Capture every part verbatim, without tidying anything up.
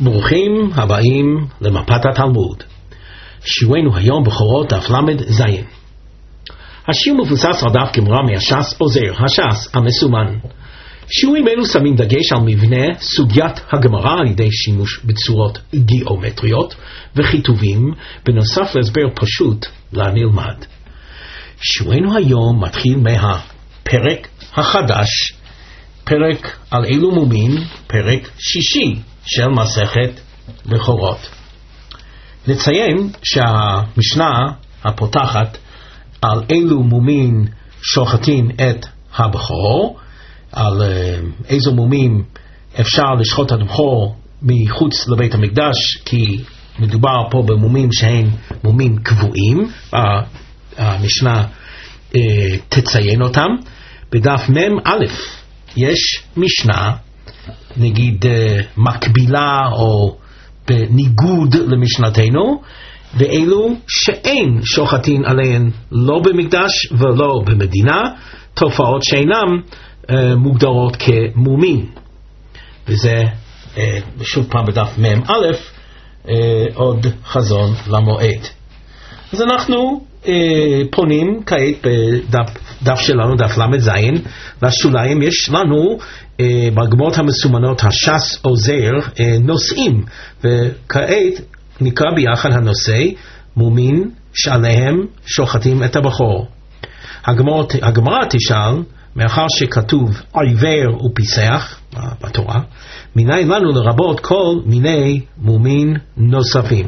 ברוכים הבאים למפת התלמוד. שיעורנו היום בכורות דף למד זין. השיעור מבוסס על דף גמרא מהש"ס עוזר, הש"ס המסומן. שיעורים אלו שמים דגש על מבנה סוגיית הגמרא על ידי שימוש בצורות גיאומטריות וכיתובים, בנוסף להסבר פשוט לנלמד. שיעורנו היום מתחיל מהפרק החדש, פרק על אילו מומין, פרק שישי של מסכת בכורות. נציין שהמשנה הפותחת על אילו מומין שוחטים את הבכור, על איזו מומים אפשר לשחוט את הבכור מחוץ לבית המקדש, כי מדובר פה במומים שהן מומים קבועים, המשנה תציין אותם. בדף מם א' יש משנה, נגיד מקבילה או בניגוד למשנתנו, ואלו שאין שוחטין עליהן לא במקדש ולא במדינה, תופעות שאינם מוגדרות כמומין. וזה שוב פעם בדף מם א' עוד חזון למועד. אז אנחנו פונים כעת בדף שלנו, דף למד זין, לשוליים יש לנו בגמרות המסומנות הש"ס עוזר נושאים, וכעת נקרא ביחד הנושא מומין שעליהם שוחטים את הבכור. הגמרא תשאל, מאחר שכתוב עיוור ופיסח בתורה, מניין לנו לרבות כל מיני מומין נוספים.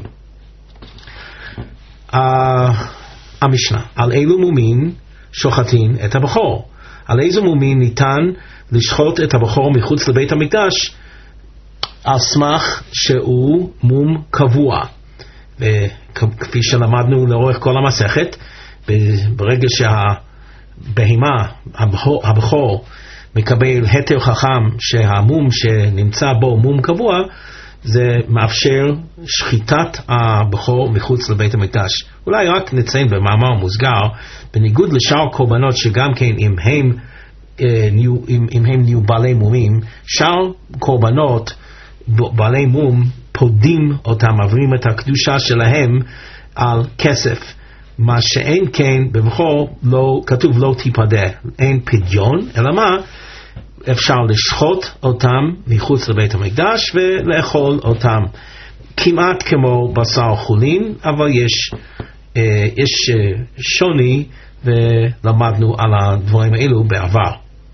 המשנה, על אילו מומין שוחטים את הבכור? על איזו מומין ניתן לשחוט את הבכור מחוץ לבית המקדש על סמך שהוא מום קבוע? וכפי שלמדנו לאורך כל המסכת, ברגע שהבהמה, הבכור, הבכור מקבל היתר חכם שהמום שנמצא בו מום קבוע, זה מאפשר שחיטת הבכור מחוץ לבית המקדש. אולי רק נציין במאמר מוסגר, בניגוד לשאר קורבנות שגם כן אם הם אם, אם הם נהיו בעלי מומים, שאר קורבנות בעלי מום פודים אותם, מעבירים את הקדושה שלהם על כסף, מה שאין כן בבכור לא, כתוב לא תיפדה, אין פדיון, אלא מה? אפשר לשחוט אותם מחוץ לבית המקדש ולאכול אותם, כמעט כמו בשר חולין, אבל יש, אה, יש אה, שוני, ולמדנו על הדברים האלו בעבר.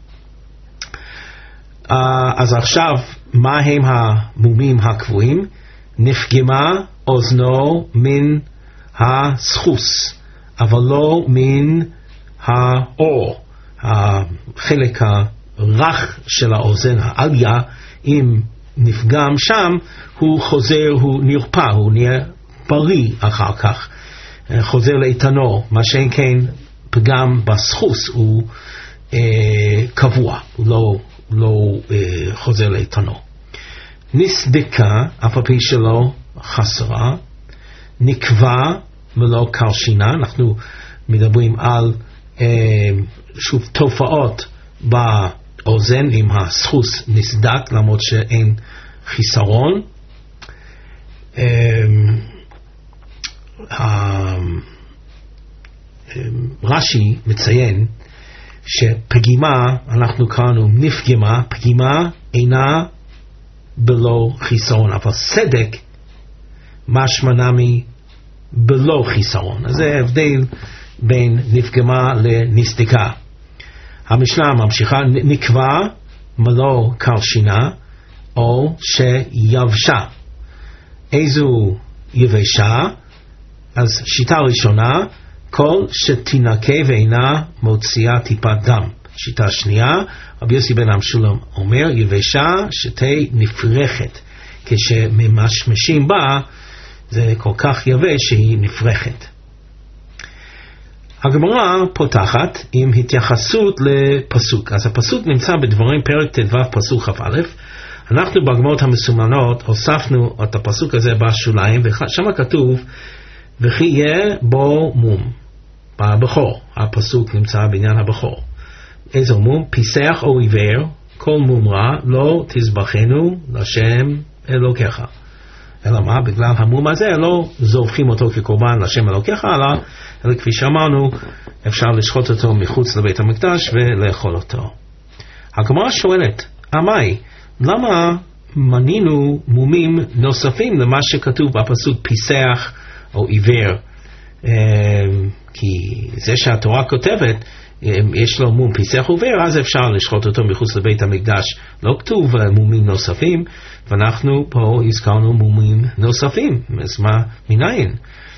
Uh, אז עכשיו, מה הם המומים הקבועים? נפגמה אוזנו מן הסחוס, אבל לא מן האור. החלק הרך של האוזן, העליה, אם נפגם שם, הוא חוזר, הוא נרפא, הוא נהיה בריא אחר כך, חוזר לאיתנו, מה שאין כן פגם בסחוס הוא אה, קבוע, הוא לא, לא אה, חוזר לאיתנו. נסדקה, אף על פי שלא חסרה, נקבע ולא קרשינה. אנחנו מדברים על אה, שוב תופעות באוזן עם הסחוס נסדק, למרות שאין חיסרון. אה, רש"י מציין שפגימה, אנחנו קראנו נפגמה, פגימה אינה בלא חיסרון, אבל סדק משמע נמי בלא חיסרון. אז זה הבדל בין נפגמה לנסדקה. המשנה ממשיכה, נקבע מלא קרשינה או שיבשה. איזו יבשה? אז שיטה ראשונה, כל שתינקה ואינה מוציאה טיפת דם. שיטה שנייה, רבי יוסי בן המשולם אומר, יבשה שתהי נפרחת. כשממשמשים בה, זה כל כך יבש שהיא נפרחת. הגמרא פותחת עם התייחסות לפסוק. אז הפסוק נמצא בדברים פרק ט"ו פסוק כ"א. אנחנו בגמרות המסומנות הוספנו את הפסוק הזה בשוליים, ושם כתוב, וכי יהיה בו מום, בבכור. הפסוק נמצא בעניין הבכור. איזו מום? פיסח או עיוור, כל מום רע, לא תזבחנו לשם אלוקיך. אלא מה? בגלל המום הזה לא זובחים אותו כקורבן לשם אלוקיך, אלא, אלא כפי שאמרנו, אפשר לשחוט אותו מחוץ לבית המקדש ולאכול אותו. הגמרא שואלת, עמי, למה מנינו מומים נוספים למה שכתוב בפסוק פיסח או עיוור? כי זה שהתורה כותבת, יש לו מום פיסח עיוור, אז אפשר לשחוט אותו מחוץ לבית המקדש. לא כתוב מומים נוספים, ואנחנו פה הזכרנו מומים נוספים. אז מה מניין?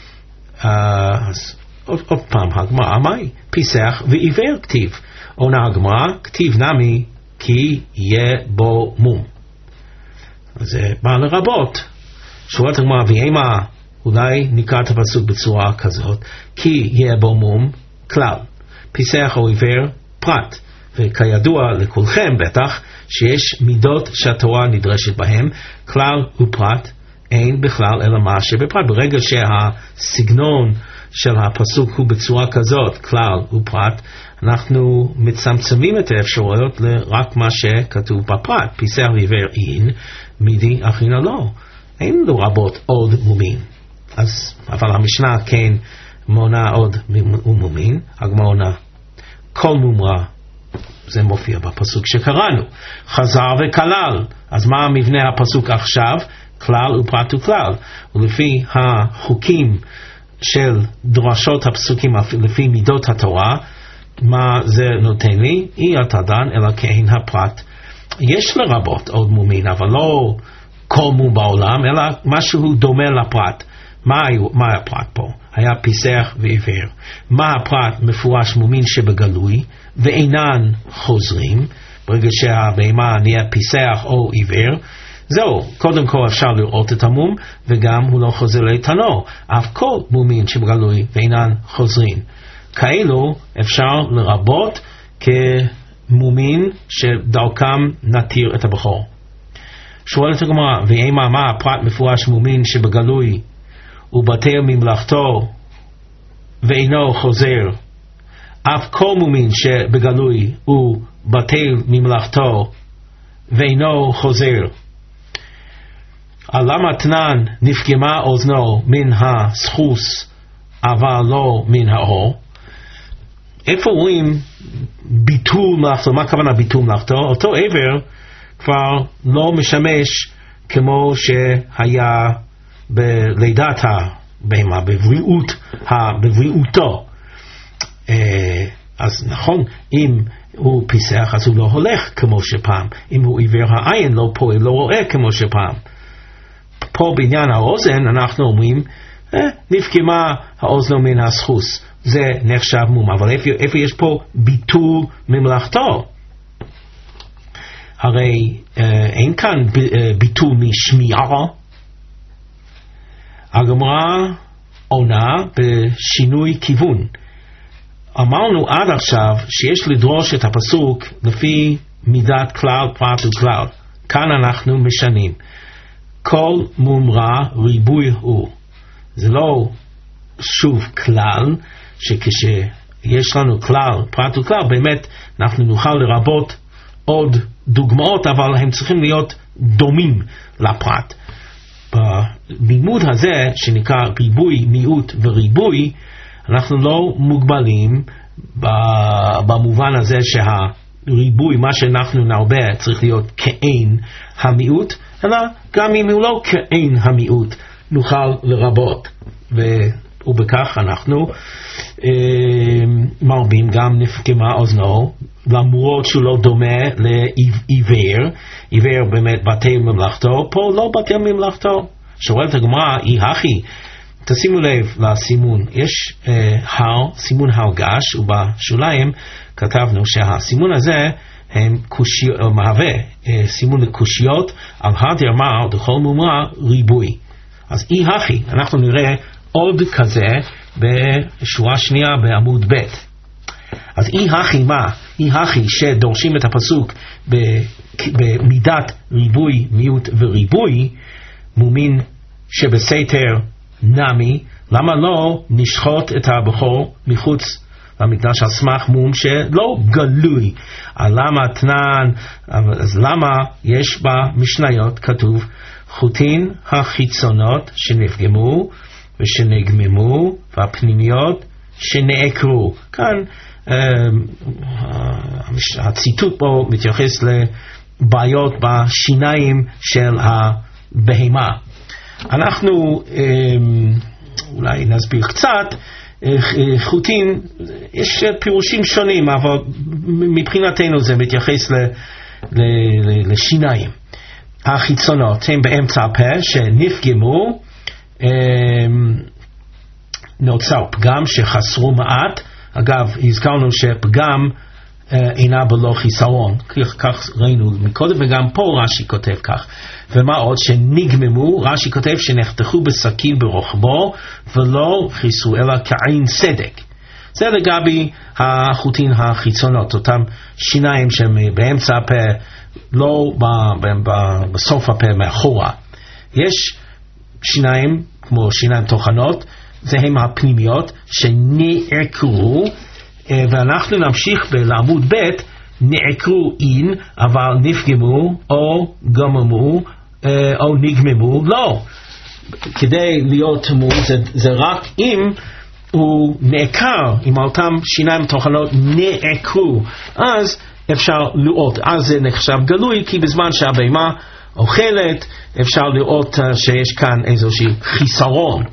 אז עוד, עוד פעם, הגמרא, עמי, פיסח ועיוור כתיב. עונה הגמרא, כתיב נמי, כי יהיה בו מום. אז זה בא לרבות. שואלת הגמרא, ואימה, אולי נקרא את הפסוק בצורה כזאת, כי יהיה בו מום, כלל. פיסח או עיוור, פרט. וכידוע לכולכם בטח, שיש מידות שהתורה נדרשת בהם, כלל ופרט, אין בכלל אלא מה שבפרט. ברגע שהסגנון של הפסוק הוא בצורה כזאת, כלל ופרט, אנחנו מצמצמים את האפשרויות לרק מה שכתוב בפרט. פיסח ועיוור אין, מידי אחינה לא. אין לו רבות עוד מומין. אז, אבל המשנה כן מונה עוד מומין, הגמרא עונה. כל מומרה, זה מופיע בפסוק שקראנו. חזר וכלל. אז מה המבנה הפסוק עכשיו? כלל ופרט וכלל. ולפי החוקים של דרשות הפסוקים, לפי מידות התורה, מה זה נותן לי? אי התדן אלא כהן הפרט. יש לרבות עוד מומין, אבל לא כל מום בעולם, אלא משהו דומה לפרט. מה, מה הפרט פה? היה פיסח ועיוור. מה הפרט? מפורש מומין שבגלוי ואינן חוזרים. ברגע שהבהמה נהיה פיסח או עיוור, זהו, קודם כל אפשר לראות את המום, וגם הוא לא חוזר לאיתנו. אף כל מומין שבגלוי ואינן חוזרים. כאלו אפשר לרבות כמומין שדרכם נתיר את הבכור. שואלת הגמרא, ואימה מה הפרט מפורש מומין שבגלוי ובטל ממלאכתו ואינו חוזר? אף כל מומין שבגלוי הוא בטל ממלאכתו ואינו חוזר. למה תנן נפגמה אוזנו מן הסחוס אבל לא מן האור? איפה רואים ביטול מלאכתו? מה הכוונה ביטול מלאכתו? אותו עבר כבר לא משמש כמו שהיה בלידת הבהמה, בבריאות, בבריאותו. אז נכון, אם הוא פיסח אז הוא לא הולך כמו שפעם. אם הוא עיוור העין לא פועל, לא רואה כמו שפעם. פה בעניין האוזן אנחנו אומרים, אה, נפגמה האוזנו מן הסחוס. זה נחשב מום. אבל איפה, איפה יש פה ביטול ממלאכתו? הרי אה, אין כאן ב, אה, ביטול משמיעה. הגמרא עונה בשינוי כיוון. אמרנו עד עכשיו שיש לדרוש את הפסוק לפי מידת כלל, פרט וכלל. כאן אנחנו משנים. כל מומרה ריבוי הוא. זה לא שוב כלל, שכשיש לנו כלל, פרט וכלל, באמת אנחנו נוכל לרבות עוד דוגמאות, אבל הם צריכים להיות דומים לפרט. בלימוד הזה, שנקרא ריבוי, מיעוט וריבוי, אנחנו לא מוגבלים במובן הזה שהריבוי, מה שאנחנו נרבה, צריך להיות כאין המיעוט, אלא גם אם הוא לא כאין המיעוט, נוכל לרבות. ו... ובכך אנחנו אה, מרבים גם נפגמה אוזנו, למרות שהוא לא דומה לעיוור. עיוור באמת בטל ממלאכתו, פה לא בטל ממלאכתו. שואלת הגמרא, אי הכי, תשימו לב לסימון, יש אה, הר, סימון הר גש, ובשוליים כתבנו שהסימון הזה הם קושיות, מהווה אה, סימון לקושיות על הדרמה דכל מומרה ריבוי. אז אי הכי, אנחנו נראה עוד כזה בשורה שנייה בעמוד ב'. אז אי הכי מה? אי הכי שדורשים את הפסוק במידת ריבוי, מיעוט וריבוי, מומין שבסתר נמי, למה לא נשחוט את הבכור מחוץ במקדש על סמך מום שלא גלוי. למה תנן, אז למה יש במשניות כתוב חוטין החיצונות שנפגמו ושנגממו והפנימיות שנעקרו. כאן הציטוט פה מתייחס לבעיות בשיניים של הבהמה. אנחנו אולי נסביר קצת. חוטין, יש פירושים שונים, אבל מבחינתנו זה מתייחס ל, ל, ל, לשיניים. החיצונות הם באמצע הפה שנפגמו, נוצר פגם שחסרו מעט. אגב, הזכרנו שפגם אינה בלא חיסרון, כך ראינו מקודם, וגם פה רש"י כותב כך. ומה עוד? שנגממו, רש"י כותב שנחתכו בסכין ברוחבו ולא חיסרו אלא כעין סדק. זה לגבי החוטין החיצונות, אותם שיניים שהם באמצע הפה, לא ב, ב, ב, בסוף הפה מאחורה. יש שיניים כמו שיניים תוכנות, זה הם הפנימיות שנעקרו, ואנחנו נמשיך בעמוד ב'. נעקרו אין, אבל נפגמו או גממו או נגממו לא. כדי להיות מום זה, זה רק אם הוא נעקר, אם אותם שיניים תוכנות נעקרו, אז אפשר לראות, אז זה נחשב גלוי, כי בזמן שהבהמה אוכלת אפשר לראות שיש כאן איזושהי חיסרון.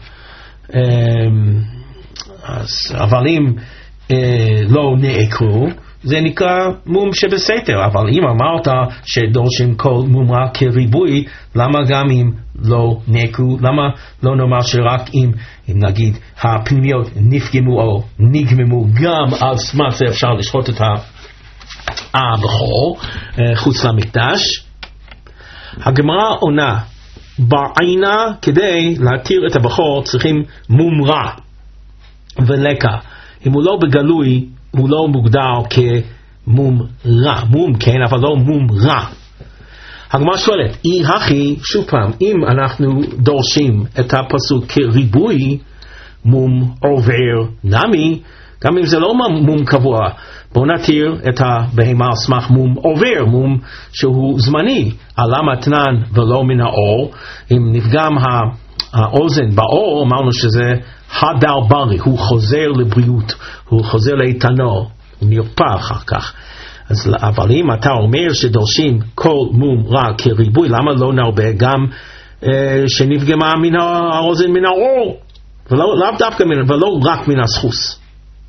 אז, אבל אם לא נעקרו, זה נקרא מום שבסתר. אבל אם אמרת שדורשים כל מום רע כריבוי, למה גם אם לא נעקרו? למה לא נאמר שרק אם, אם נגיד הפנימיות נפגמו או נגממו, גם על סמך זה אפשר לשחוט את הבכור חוץ למקדש? הגמרא עונה, בעינה כדי להתיר את הבכור צריכים מום רע ולקה. אם הוא לא בגלוי, הוא לא מוגדר כמום רע. מום כן, אבל לא מום רע. הגמרא שואלת, אי הכי, שוב פעם, אם אנחנו דורשים את הפסוק כריבוי, מום עובר נמי, גם אם זה לא מום קבוע, בואו נתיר את הבהמה על סמך מום עובר, מום שהוא זמני. עלה מתנן ולא מן האור. אם נפגם האוזן באור, אמרנו שזה הדר ברי, הוא חוזר לבריאות, הוא חוזר לאיתנו, הוא נרפא אחר כך. אז, אבל אם אתה אומר שדורשים כל מום רע כריבוי, למה לא נרבה גם אה, שנפגמה מן האוזן מן האור, ולא, לא דווקא מן, ולא רק מן הסחוס?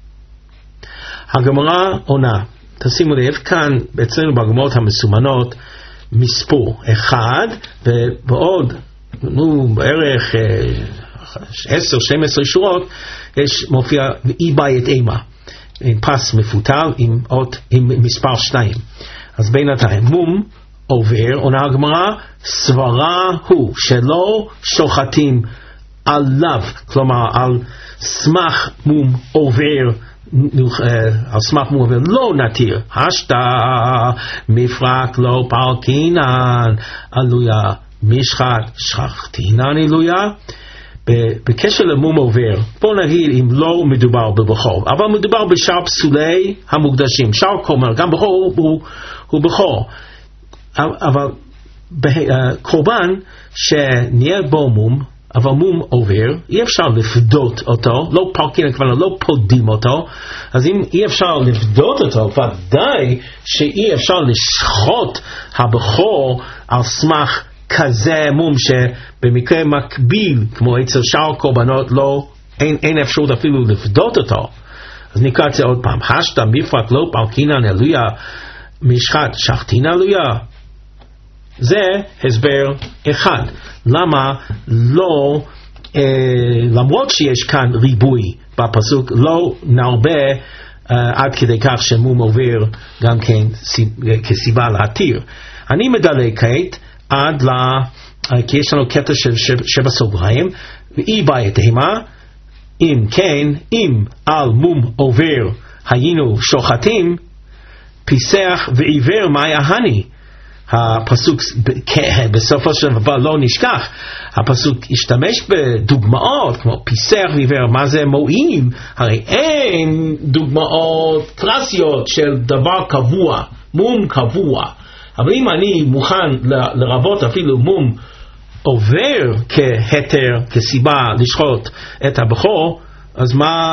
הגמרא עונה, תשימו לב, כאן אצלנו בגמרות המסומנות מספור אחד, ובעוד נו, בערך עשר שתים עשרה שורות יש מופיע אי בית אימה, עם פס מפותל עם, אות, עם מספר שתיים. אז בינתיים מום עובר, עונה הגמרא, סברה הוא שלא שוחטים עליו, כלומר על סמך מום עובר, על סמך מום עובר לא נתיר, השתה מפרק לא פרקינן עלויה משחת שחטינן עלויה. בקשר למום עובר, בוא נגיד אם לא מדובר בבכור, אבל מדובר בשאר פסולי המוקדשים, שאר כומר, גם בכור הוא, הוא בכור, אבל קורבן שנהיה בו מום, אבל מום עובר, אי אפשר לפדות אותו, לא פרקינן כבר לא פודים אותו, אז אם אי אפשר לפדות אותו, ודאי שאי אפשר לשחוט הבכור על סמך כזה מום שבמקרה מקביל כמו אצל שאר קורבנות לא, אין, אין אפשרות אפילו לפדות אותו. אז נקרא את זה עוד פעם, השתה מפרק לא פרקינן עלויה משחת שחטינן עלויה. זה הסבר אחד למה לא אה, למרות שיש כאן ריבוי בפסוק לא נרבה אה, עד כדי כך שמום עובר גם כן כסיבה להתיר. אני מדלג כעת עד ל... כי יש לנו קטע של שבע סוגריים, ואי בית אימה, אם כן, אם על מום עובר היינו שוחטים, פיסח ועיוור מה יהני? הפסוק בסופו של דבר לא נשכח, הפסוק השתמש בדוגמאות כמו פיסח ועיוור. מה זה מועיל? הרי אין דוגמאות קלאסיות של דבר קבוע, מום קבוע. אבל אם אני מוכן לרבות אפילו מום עובר כהתר, כסיבה לשחוט את הבכור, אז מה,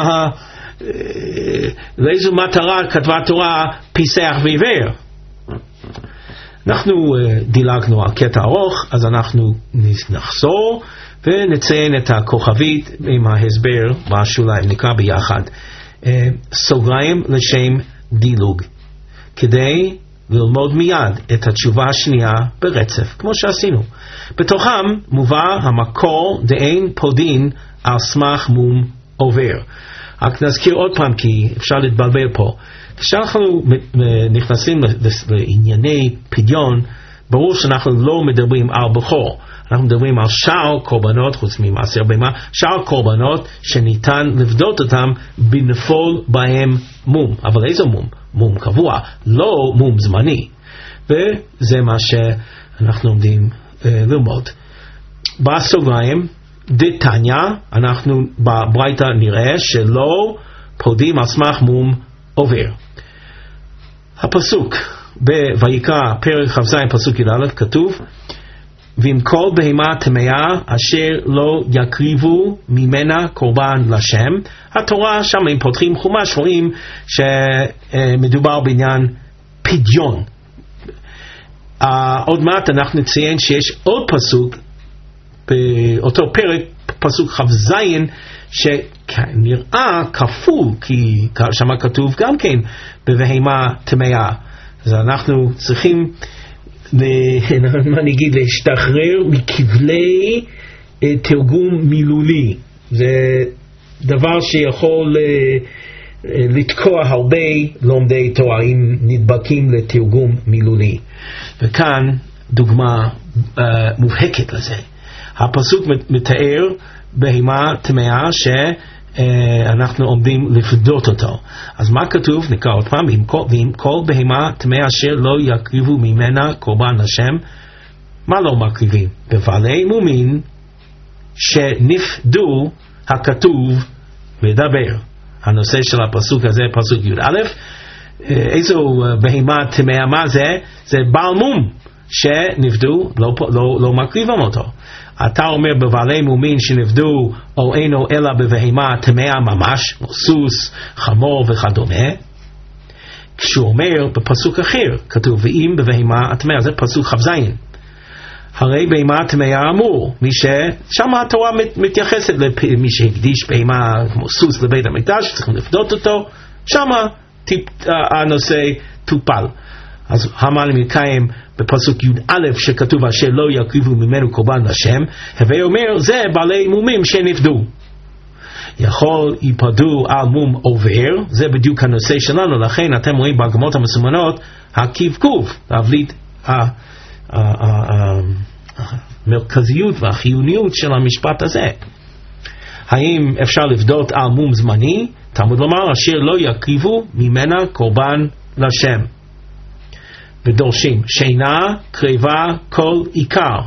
לאיזו מטרה כתבה התורה פיסח ועיוור? אנחנו דילגנו על קטע ארוך, אז אנחנו נחזור ונציין את הכוכבית עם ההסבר בשוליים, נקרא ביחד סוגריים לשם דילוג, כדי ללמוד מיד את התשובה השנייה ברצף, כמו שעשינו. בתוכם מובא המקור דאין פודין על סמך מום עובר. רק נזכיר עוד פעם, כי אפשר להתבלבל פה. כשאנחנו נכנסים לענייני פדיון, ברור שאנחנו לא מדברים על בכור. אנחנו מדברים על שאר קורבנות, חוץ ממעשר בהמה, שאר קורבנות שניתן לבדות אותם בנפול בהם מום. אבל איזה מום? מום קבוע, לא מום זמני. וזה מה שאנחנו עומדים אה, ללמוד. בסוגריים, דתניא, אנחנו בברייתא נראה שלא פודים על סמך מום עובר. הפסוק בויקרא פרק כ"ז פסוק י"א כתוב, ועם כל בהמה טמאה אשר לא יקריבו ממנה קורבן לשם. התורה שם אם פותחים חומש רואים שמדובר בעניין פדיון. uh, עוד מעט אנחנו נציין שיש עוד פסוק באותו פרק, פסוק כ"ז, שנראה כפול, כי שם כתוב גם כן בבהמה טמאה. אז אנחנו צריכים מה נגיד, להשתחרר מכבלי תרגום מילולי. זה דבר שיכול לתקוע הרבה לומדי תורה אם נדבקים לתרגום מילולי. וכאן דוגמה uh, מובהקת לזה. הפסוק מתאר בהמה טמאה שאנחנו uh, עומדים לפדות אותו. אז מה כתוב? נקרא עוד פעם, ועם כל, ועם כל בהמה טמאה אשר לא יקריבו ממנה קורבן לשם. מה לא מקריבים? בבעלי מומין שנפדו הכתוב ודבר. הנושא של הפסוק הזה, פסוק י"א, איזו בהמה טמאה, מה זה? זה בעל מום שנפדו, לא, לא, לא מקריבים אותו. אתה אומר בבעלי מומין שנפדו או אינו אלא בבהמה טמאה ממש, סוס, חמור וכדומה. כשהוא אומר בפסוק אחר, כתוב ואם בבהמה הטמאה, זה פסוק כ"ז. הרי בהמה טמאה אמור, מי ששם התורה מתייחסת למי שהקדיש בהמה כמו סוס לבית המקדש, צריכים לפדות אותו, שם הנושא טופל. אז המן מקיים בפסוק י"א שכתוב אשר לא יקריבו ממנו קורבן לשם, הווי אומר זה בעלי מומים שנפדו. יכול ייפדו על מום עובר, זה בדיוק הנושא שלנו, לכן אתם רואים בהגמות המסומנות הקבקוב, להבליט המרכזיות והחיוניות של המשפט הזה. האם אפשר לפדות על מום זמני? תלמוד לומר אשר לא יקריבו ממנה קורבן לשם. ודורשים שינה קריבה כל עיקר.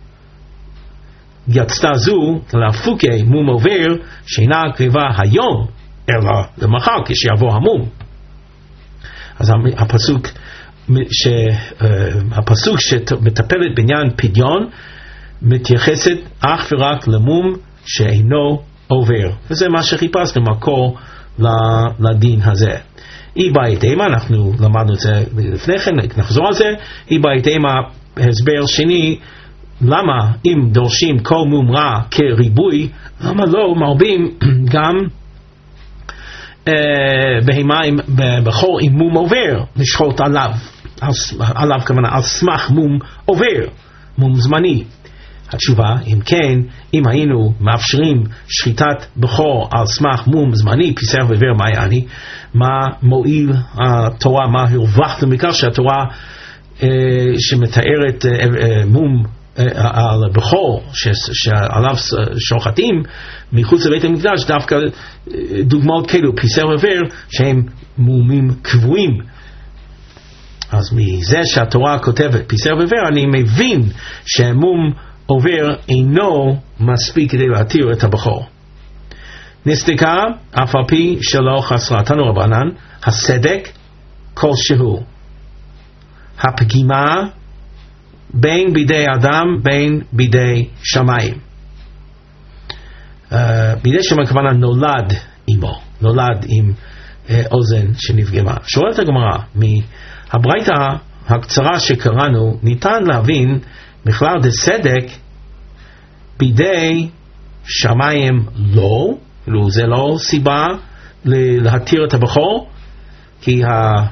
יצתה זו להפוקי מום עובר, שינה קריבה היום אלא למחר כשיבוא המום. אז הפסוק ש, הפסוק שמטפלת בעניין פדיון מתייחסת אך ורק למום שאינו עובר, וזה מה שחיפשנו מקור לדין הזה. אי בית אימה, אנחנו למדנו את זה לפני כן, נחזור על זה. אי בית אימה, הסבר שני, למה אם דורשים כל מום רע כריבוי, למה לא מרבים גם אה, בהמה בחור עם מום עובר לשחוט עליו, על, עליו כמובן על סמך מום עובר, מום זמני. התשובה, אם כן, אם היינו מאפשרים שחיטת בכור על סמך מום זמני, פיסח ועיוור, מה יעני? מה מועיל התורה, מה הרווחת מכך שהתורה אה, שמתארת אה, אה, מום אה, על בכור שעליו שוחטים מחוץ לבית המקדש, דווקא אה, דוגמאות כאלו, פיסח ועיוור, שהם מומים קבועים. אז מזה שהתורה כותבת פיסר ועבר, אני מבין שהמום עובר אינו מספיק כדי להתיר את הבכור. נסתקה, אף על פי שלא חסרה, תנו רבנן, הסדק כלשהו, הפגימה בין בידי אדם בין בידי שמיים. uh, בידי שמיים הכוונה נולד עמו, נולד עם uh, אוזן שנפגמה. שואלת הגמרא, מהברייתא הקצרה שקראנו ניתן להבין בכלל דסדק בידי שמיים לא, כאילו זה לא סיבה להתיר את הבכור, כי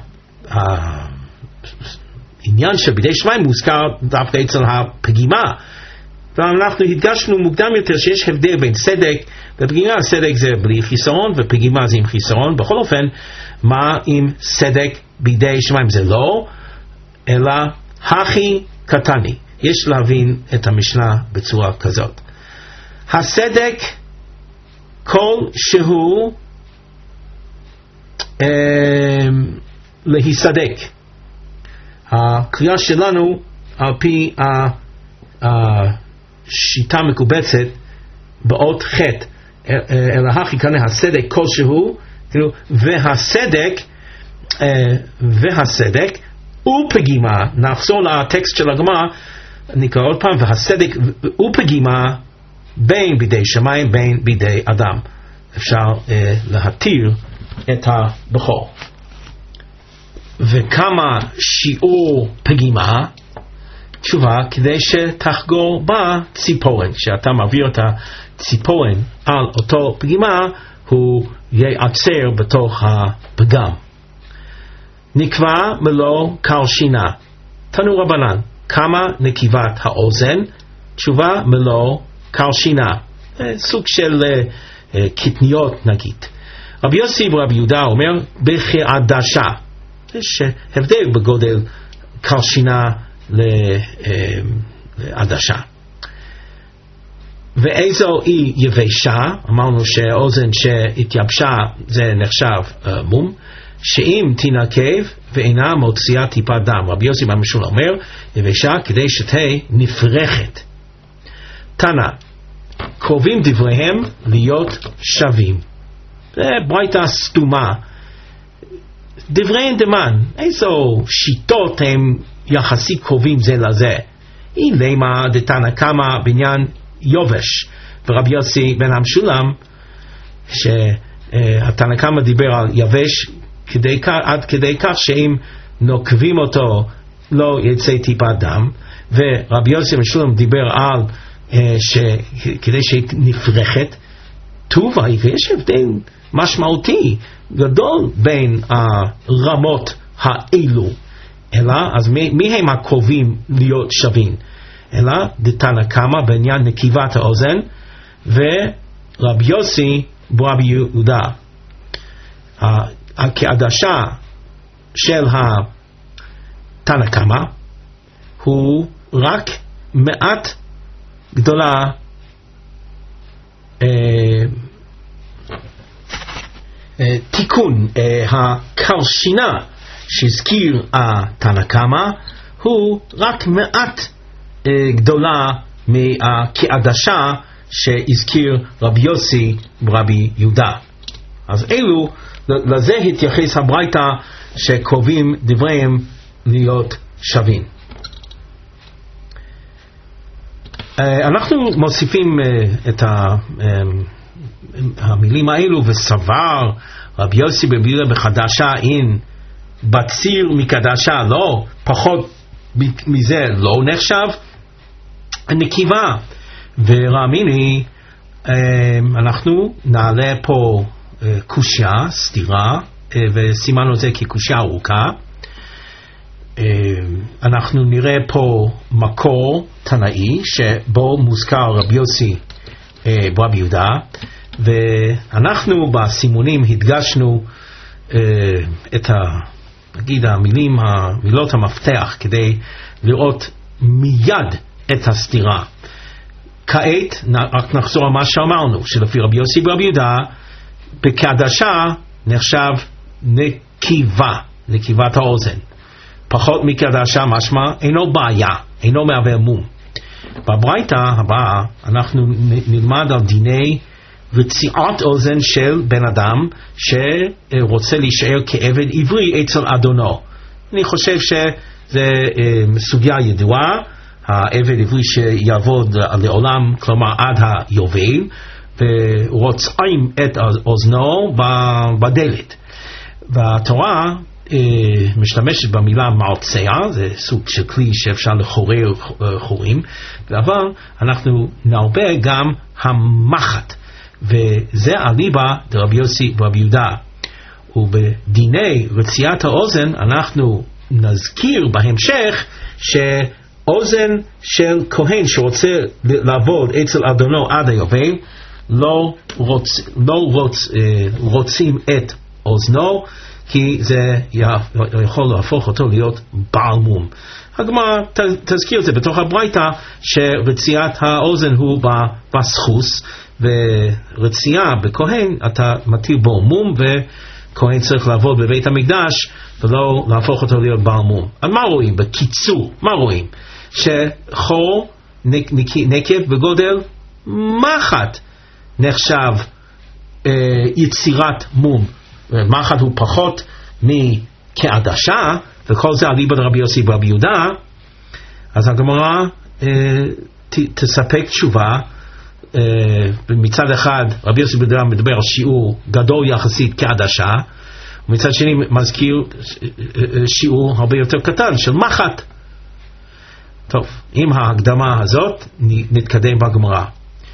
העניין של בידי שמיים מוזכר דווקא אצל הפגימה, ואנחנו הדגשנו מוקדם יותר שיש הבדל בין סדק ופגימה. סדק זה בלי חיסרון ופגימה זה עם חיסרון. בכל אופן, מה עם סדק בידי שמיים? זה לא, אלא הכי קטני. יש להבין את המשנה בצורה כזאת. הסדק כלשהו אה, להיסדק. הקריאה שלנו על פי השיטה מקובצת באות חטא, אלא הכי קטני הסדק כלשהו, והסדק והסדק ופגימה. נחזור לטקסט של הגמרא, נקרא עוד פעם, והסדק ופגימה בין בידי שמיים בין בידי אדם. אפשר אה, להתיר את הבכור. וכמה שיעור פגימה? תשובה, כדי שתחגור בה ציפורן. כשאתה מעביר את הציפורן על אותו פגימה, הוא ייעצר בתוך הפגם. נקבע מלוא קרשינה. תנו רבנן, כמה נקיבת האוזן? תשובה, מלוא קרשינה. סוג של uh, קטניות נגיד. רבי יוסי ורבי יהודה אומר בכעדשה. יש הבדל בגודל קרשינה לעדשה. ואיזו היא יבשה? אמרנו שאוזן שהתייבשה זה נחשב uh, מום. שאם תנקב ואינה מוציאה טיפת דם. רבי יוסי בן משולם אומר יבשה כדי שתהי נפרחת. תנא, קרובים דבריהם להיות שווים. זה ברייתא סתומה. דבריהם דמן, איזו שיטות הם יחסית קרובים זה לזה. היא למה דתנא קמא בעניין יובש. ורבי יוסי בן המשולם, שהתנא קמא דיבר על יבש, כדי, עד כדי כך שאם נוקבים אותו לא יצא טיפת דם. ורבי יוסי בן משולם דיבר על ש... כדי שהיא נפרחת. טובה, יש הבדל משמעותי גדול בין הרמות האלו. אלא, אז מי, מי הם הקרובים להיות שווים? אלא דתנא קמא בעניין נקיבת האוזן, ורבי יוסי ברבי יהודה. כעדשה של התנא קמא הוא רק מעט גדולה אה, אה, תיקון אה, הקרשינה שהזכיר התנא קמא הוא רק מעט אה, גדולה מהכעדשה שהזכיר רבי יוסי ורבי יהודה. אז אלו, לזה התייחס הברייתא שקרובים דבריהם להיות שווים. אנחנו מוסיפים את המילים האלו, וסבר רבי יוסי בן יהודה בחדשה אין בציר מקדשה, לא, פחות מזה לא נחשב נקיבה. ורמיני, אנחנו נעלה פה קושיה, סתירה, וסימנו זה כקושיה ארוכה. אנחנו נראה פה מקור תנאי שבו מוזכר רבי יוסי ברבי יהודה, ואנחנו בסימונים הדגשנו את ה, נגיד המילים, המילות המפתח כדי לראות מיד את הסתירה. כעת רק נחזור על מה שאמרנו, שלפי רבי יוסי ברבי יהודה בקדשה נחשב נקיבה, נקיבת האוזן. פחות מקדשה משמע אינו בעיה, אינו מהווה מום. בברייתא הבאה אנחנו נלמד על דיני רציעת אוזן של בן אדם שרוצה להישאר כעבד עברי אצל אדונו. אני חושב שזה סוגיה ידועה, העבד עברי שיעבוד לעולם, כלומר עד היובל, ורוצעים את אוזנו בדלת. והתורה משתמשת במילה מרצע, זה סוג של כלי שאפשר לחורר חורים, אבל אנחנו נרבה גם המחט, וזה הליבה דרבי יוסי ורבי יהודה. ובדיני רציעת האוזן אנחנו נזכיר בהמשך שאוזן של כהן שרוצה לעבוד אצל אדונו עד היובל, לא, רוצ, לא רוצ, רוצים את אוזנו, כי זה יכול להפוך אותו להיות בעל מום. הגמרא תזכיר את זה בתוך הברייתא, שרציעת האוזן הוא בסחוס, ורציעה בכהן אתה מטיל בו מום, וכהן צריך לעבוד בבית המקדש ולא להפוך אותו להיות בעל מום. אז מה רואים? בקיצור, מה רואים? שחור נקב בגודל מחט נחשב אה, יצירת מום. מחט הוא פחות מכעדשה, וכל זה אליבא דרבי יוסי ורבי יהודה. אז הגמרא אה, ת, תספק תשובה. אה, מצד אחד רבי יוסי ורבי יהודה מדבר על שיעור גדול יחסית כעדשה, ומצד שני מזכיר שיעור הרבה יותר קטן של מחט. טוב, עם ההקדמה הזאת נתקדם בגמרא.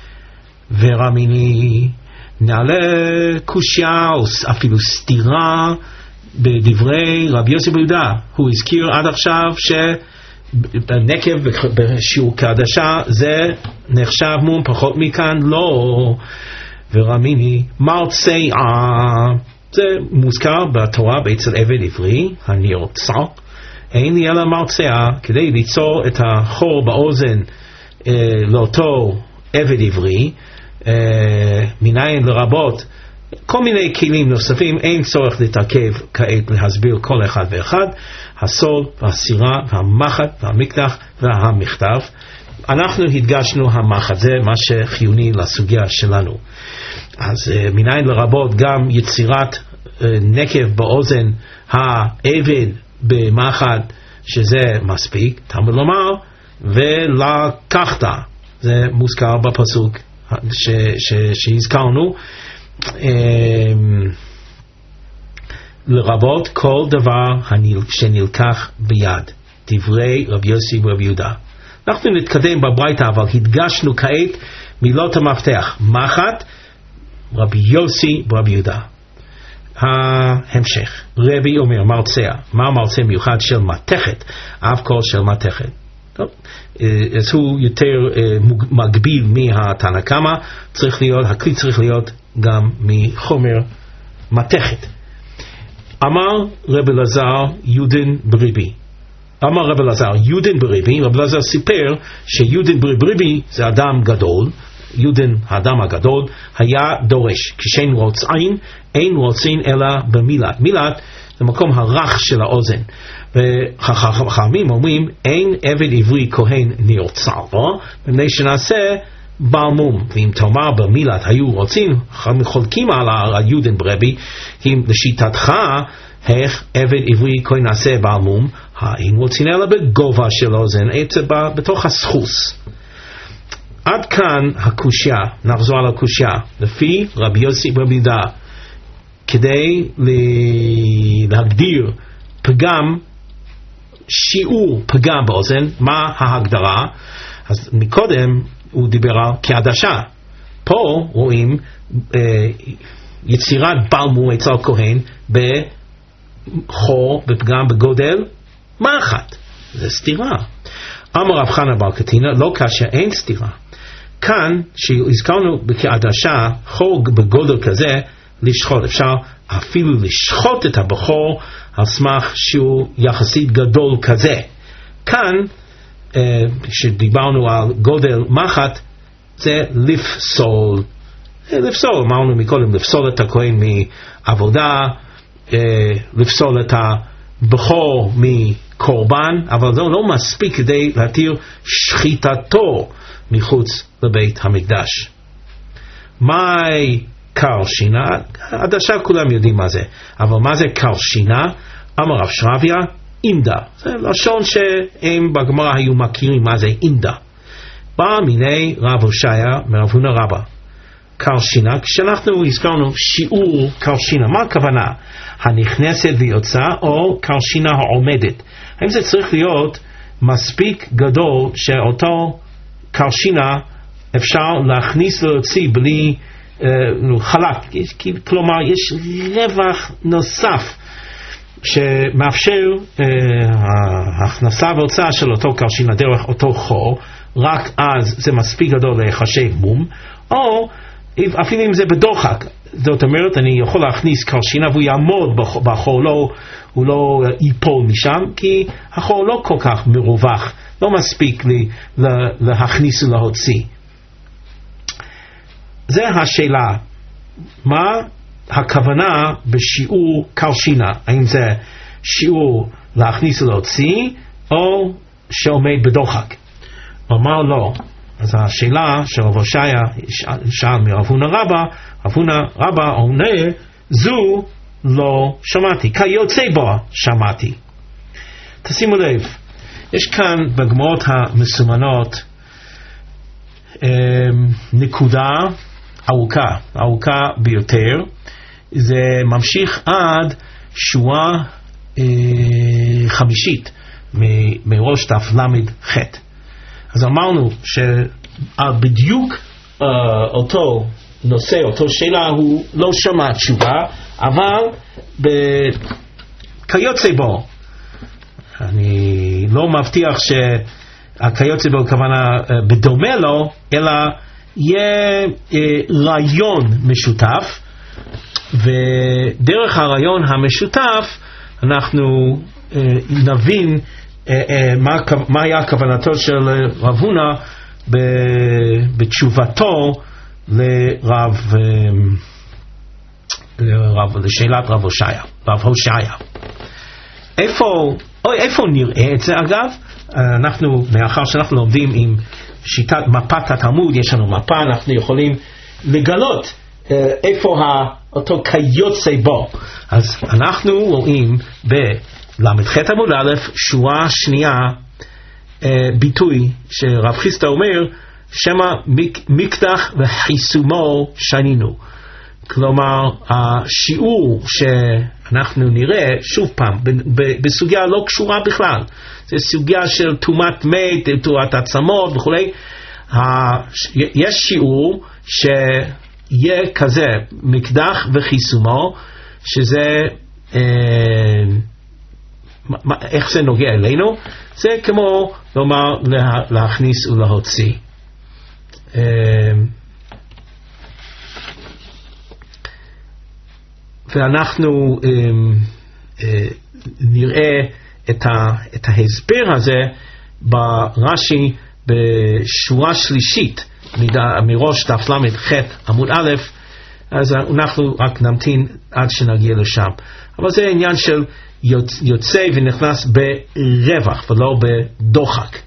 ורמיני נעלה קושיה או אפילו סתירה בדברי רבי יוסי ורבי יהודה. הוא הזכיר עד עכשיו שנקב בשיעור כעדשה זה נחשב מום, פחות מכאן לא. ורמיני מרצעה, זה מוזכר בתורה אצל עבד עברי הנרצע, אין לי אלא מרצעה, כדי ליצור את החור באוזן אה, לאותו עבד עברי, אה, מניין לרבות כל מיני כלים נוספים. אין צורך לתעכב כעת להסביר כל אחד ואחד, הסול והסירה והמחט והמקדח והמכתב. אנחנו הדגשנו המחט, זה מה שחיוני לסוגיה שלנו. אז uh, מניין לרבות גם יצירת uh, נקב באוזן העבד במחט, שזה מספיק, תלמוד לומר, ולקחת, זה מוזכר בפסוק ש, ש, שהזכרנו, um, לרבות כל דבר שנלקח ביד, דברי רבי יוסי ורבי יהודה. אנחנו נתקדם בברייתא, אבל הדגשנו כעת מילות המפתח, מחט, רבי יוסי ורבי יהודה. ההמשך, רבי אומר מרצע, מה מרצע מיוחד של מתכת, אף כל של מתכת. טוב, אז הוא יותר מגביל מהתנא קמא, צריך להיות, הכלי צריך להיות גם מחומר מתכת. אמר רבי אלעזר יודן בריבי, אמר רבי אלעזר יודן בריבי, רבי אלעזר סיפר שיודן בריבי זה אדם גדול, יודן האדם הגדול היה דורש, כשאין רוצעין אין רוצעין אלא במילת. מילת זה מקום הרך של האוזן, וחכמים אומרים אין עבד עברי כהן נרצע בו מפני שנעשה בעל מום. ואם תאמר במילת היו רוצים, חולקים על היודן ברבי, אם לשיטתך איך עבד עברי כהן נעשה בעל מום, האין רוצים אלא בגובה של האוזן, בתוך הסחוס. עד כאן הקושיה, נחזור על הקושיה, לפי רבי יוסי ורבי יהודה, כדי להגדיר פגם, שיעור פגם באוזן, מה ההגדרה? אז מקודם הוא דיבר על כעדשה, פה רואים אה, יצירת בעל מום אצל כהן בחור, בפגם בגודל מחט, זה סתירה. אמר רב חנא בר קטינא, לא כאשר אין סתירה. כאן שהזכרנו בכעדשה חור בגודל כזה לשחוט, אפשר אפילו לשחוט את הבחור על סמך שהוא יחסית גדול כזה. כאן כשדיברנו על גודל מחט זה לפסול, לפסול, אמרנו מקודם, לפסול את הכהן מעבודה, לפסול את הבחור קורבן, אבל זה לא מספיק כדי להתיר שחיטתו מחוץ לבית המקדש. מהי קרשינה? עד עכשיו כולם יודעים מה זה, אבל מה זה קרשינה? אמר רב שרביה, אינדה. זה לשון שהם בגמרא היו מכירים מה זה אינדה. בא מיני רב הושעיה מרב הונא רבא. קרשינה, כשאנחנו הזכרנו שיעור קרשינה, מה הכוונה? הנכנסת ויוצאה או קרשינה העומדת? האם זה צריך להיות מספיק גדול שאותו קרשינה אפשר להכניס ולהוציא בלי אה, חלק? כלומר, יש רווח נוסף שמאפשר אה, ההכנסה והוצאה של אותו קרשינה דרך אותו חור, רק אז זה מספיק גדול להיחשב מום, או אפילו אם זה בדוחק, זאת אומרת אני יכול להכניס קרשינה והוא יעמוד בחור, לא, הוא לא ייפול משם, כי החור לא כל כך מרווח, לא מספיק לי להכניס ולהוציא. זה השאלה, מה הכוונה בשיעור קרשינה? האם זה שיעור להכניס ולהוציא או שעומד בדוחק? אמר לא. אז השאלה של רב הושעיה שאל מרב הונא רבא, רב הונא רבא עונה, זו לא שמעתי, כיוצא בו שמעתי. תשימו לב, יש כאן בגמרות המסומנות נקודה ארוכה, ארוכה ביותר. זה ממשיך עד שורה חמישית מראש תף למד ח'. אז אמרנו שבדיוק uh, אותו נושא, אותו שאלה, הוא לא שמע תשובה, אבל כיוצא בו, אני לא מבטיח שהכיוצא בו הכוונה uh, בדומה לו, אלא יהיה uh, רעיון משותף, ודרך הרעיון המשותף אנחנו uh, נבין מה, מה היה כוונתו של רב הונא בתשובתו לרב, לרב לשאלת רב הושעיה, רב הושעיה. איפה, איפה נראה את זה אגב? אנחנו, מאחר שאנחנו לומדים עם שיטת מפת התלמוד, יש לנו מפה, אנחנו יכולים לגלות איפה אותו כיוצא בו. אז אנחנו רואים ב למ"ח עמוד א', שורה שנייה, אה, ביטוי שרב חיסדא אומר, שמה מק, מקדח וחיסומו שנינו. כלומר, השיעור שאנחנו נראה, שוב פעם, ב, ב, בסוגיה לא קשורה בכלל. זה סוגיה של תומת מת, תורת עצמות וכו'. יש שיעור שיהיה כזה, מקדח וחיסומו, שזה... אה, מה, איך זה נוגע אלינו? זה כמו לומר לה, להכניס ולהוציא. ואנחנו נראה את, ה, את ההסבר הזה ברש"י בשורה שלישית מראש תף למד ח' עמוד א', אז אנחנו רק נמתין עד שנגיע לשם. אבל זה עניין של יוצא ונכנס ברווח ולא בדוחק.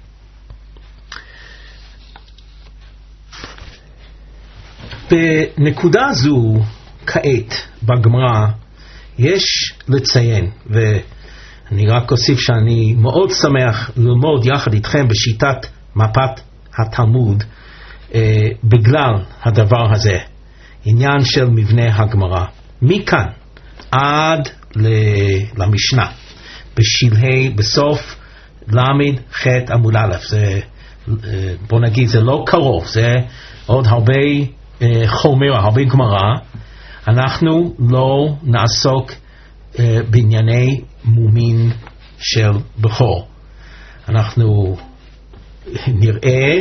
בנקודה זו כעת בגמרא יש לציין, ואני רק אוסיף שאני מאוד שמח ללמוד יחד איתכם בשיטת מפת התלמוד אה, בגלל הדבר הזה, עניין של מבנה הגמרא. מכאן עד למשנה בשלהי, בסוף למד ח' עמוד א', זה, בוא נגיד, זה לא קרוב, זה עוד הרבה חומר, הרבה גמרא. אנחנו לא נעסוק בענייני מומין של בכור. אנחנו נראה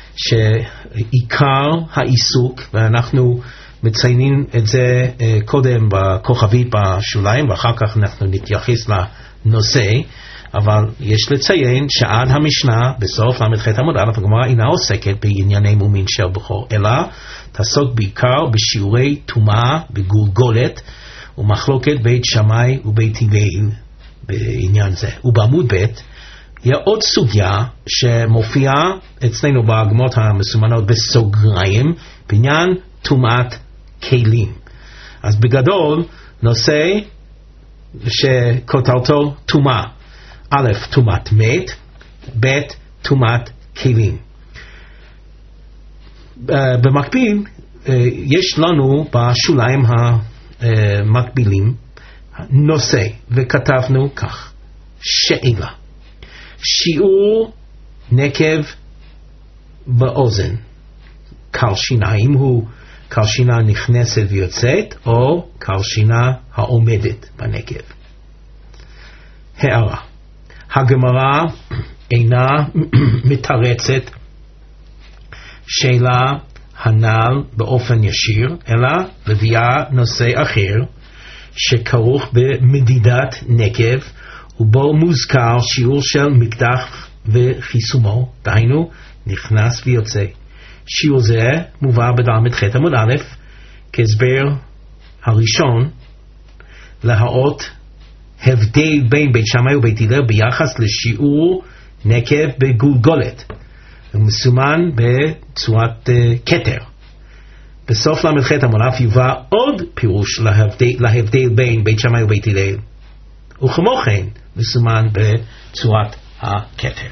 שעיקר העיסוק, ואנחנו מציינים את זה uh, קודם בכוכבית בשוליים, ואחר כך אנחנו נתייחס לנושא, אבל יש לציין שעד המשנה בסוף למ"ח עמוד א', הגמרא אינה עוסקת בענייני מומין של בכור, אלא תעסוק בעיקר בשיעורי טומאה בגולגולת ומחלוקת בית שמאי ובית הלל בעניין זה. ובעמוד ב' יהיה עוד סוגיה שמופיעה אצלנו בהגמות המסומנות בסוגריים, בעניין טומאת כלים. אז בגדול נושא שכותרתו טומאה. א', טומאת מת, ב', טומאת כלים. במקביל יש לנו בשוליים המקבילים נושא, וכתבנו כך: שאלה, שיעור נקב באוזן, קרשינה, הוא קרשינה נכנסת ויוצאת או קרשינה העומדת בנקב. הערה, הגמרא אינה מתרצת שאלה הנ"ל באופן ישיר, אלא מביאה נושא אחר שכרוך במדידת נקב, ובו מוזכר שיעור של מקדח וחיסומו, דהיינו נכנס ויוצא. שיעור זה מובא בד' ח' עמוד א' כהסבר הראשון להראות הבדל בין בית שמאי ובית הלל ביחס לשיעור נקב בגולגולת. הוא מסומן בצורת uh, כתר. בסוף ל' ח' עמוד א' יובא עוד פירוש להבדל, להבדל בין בית שמאי ובית הלל, וכמו כן מסומן בצורת הכתר.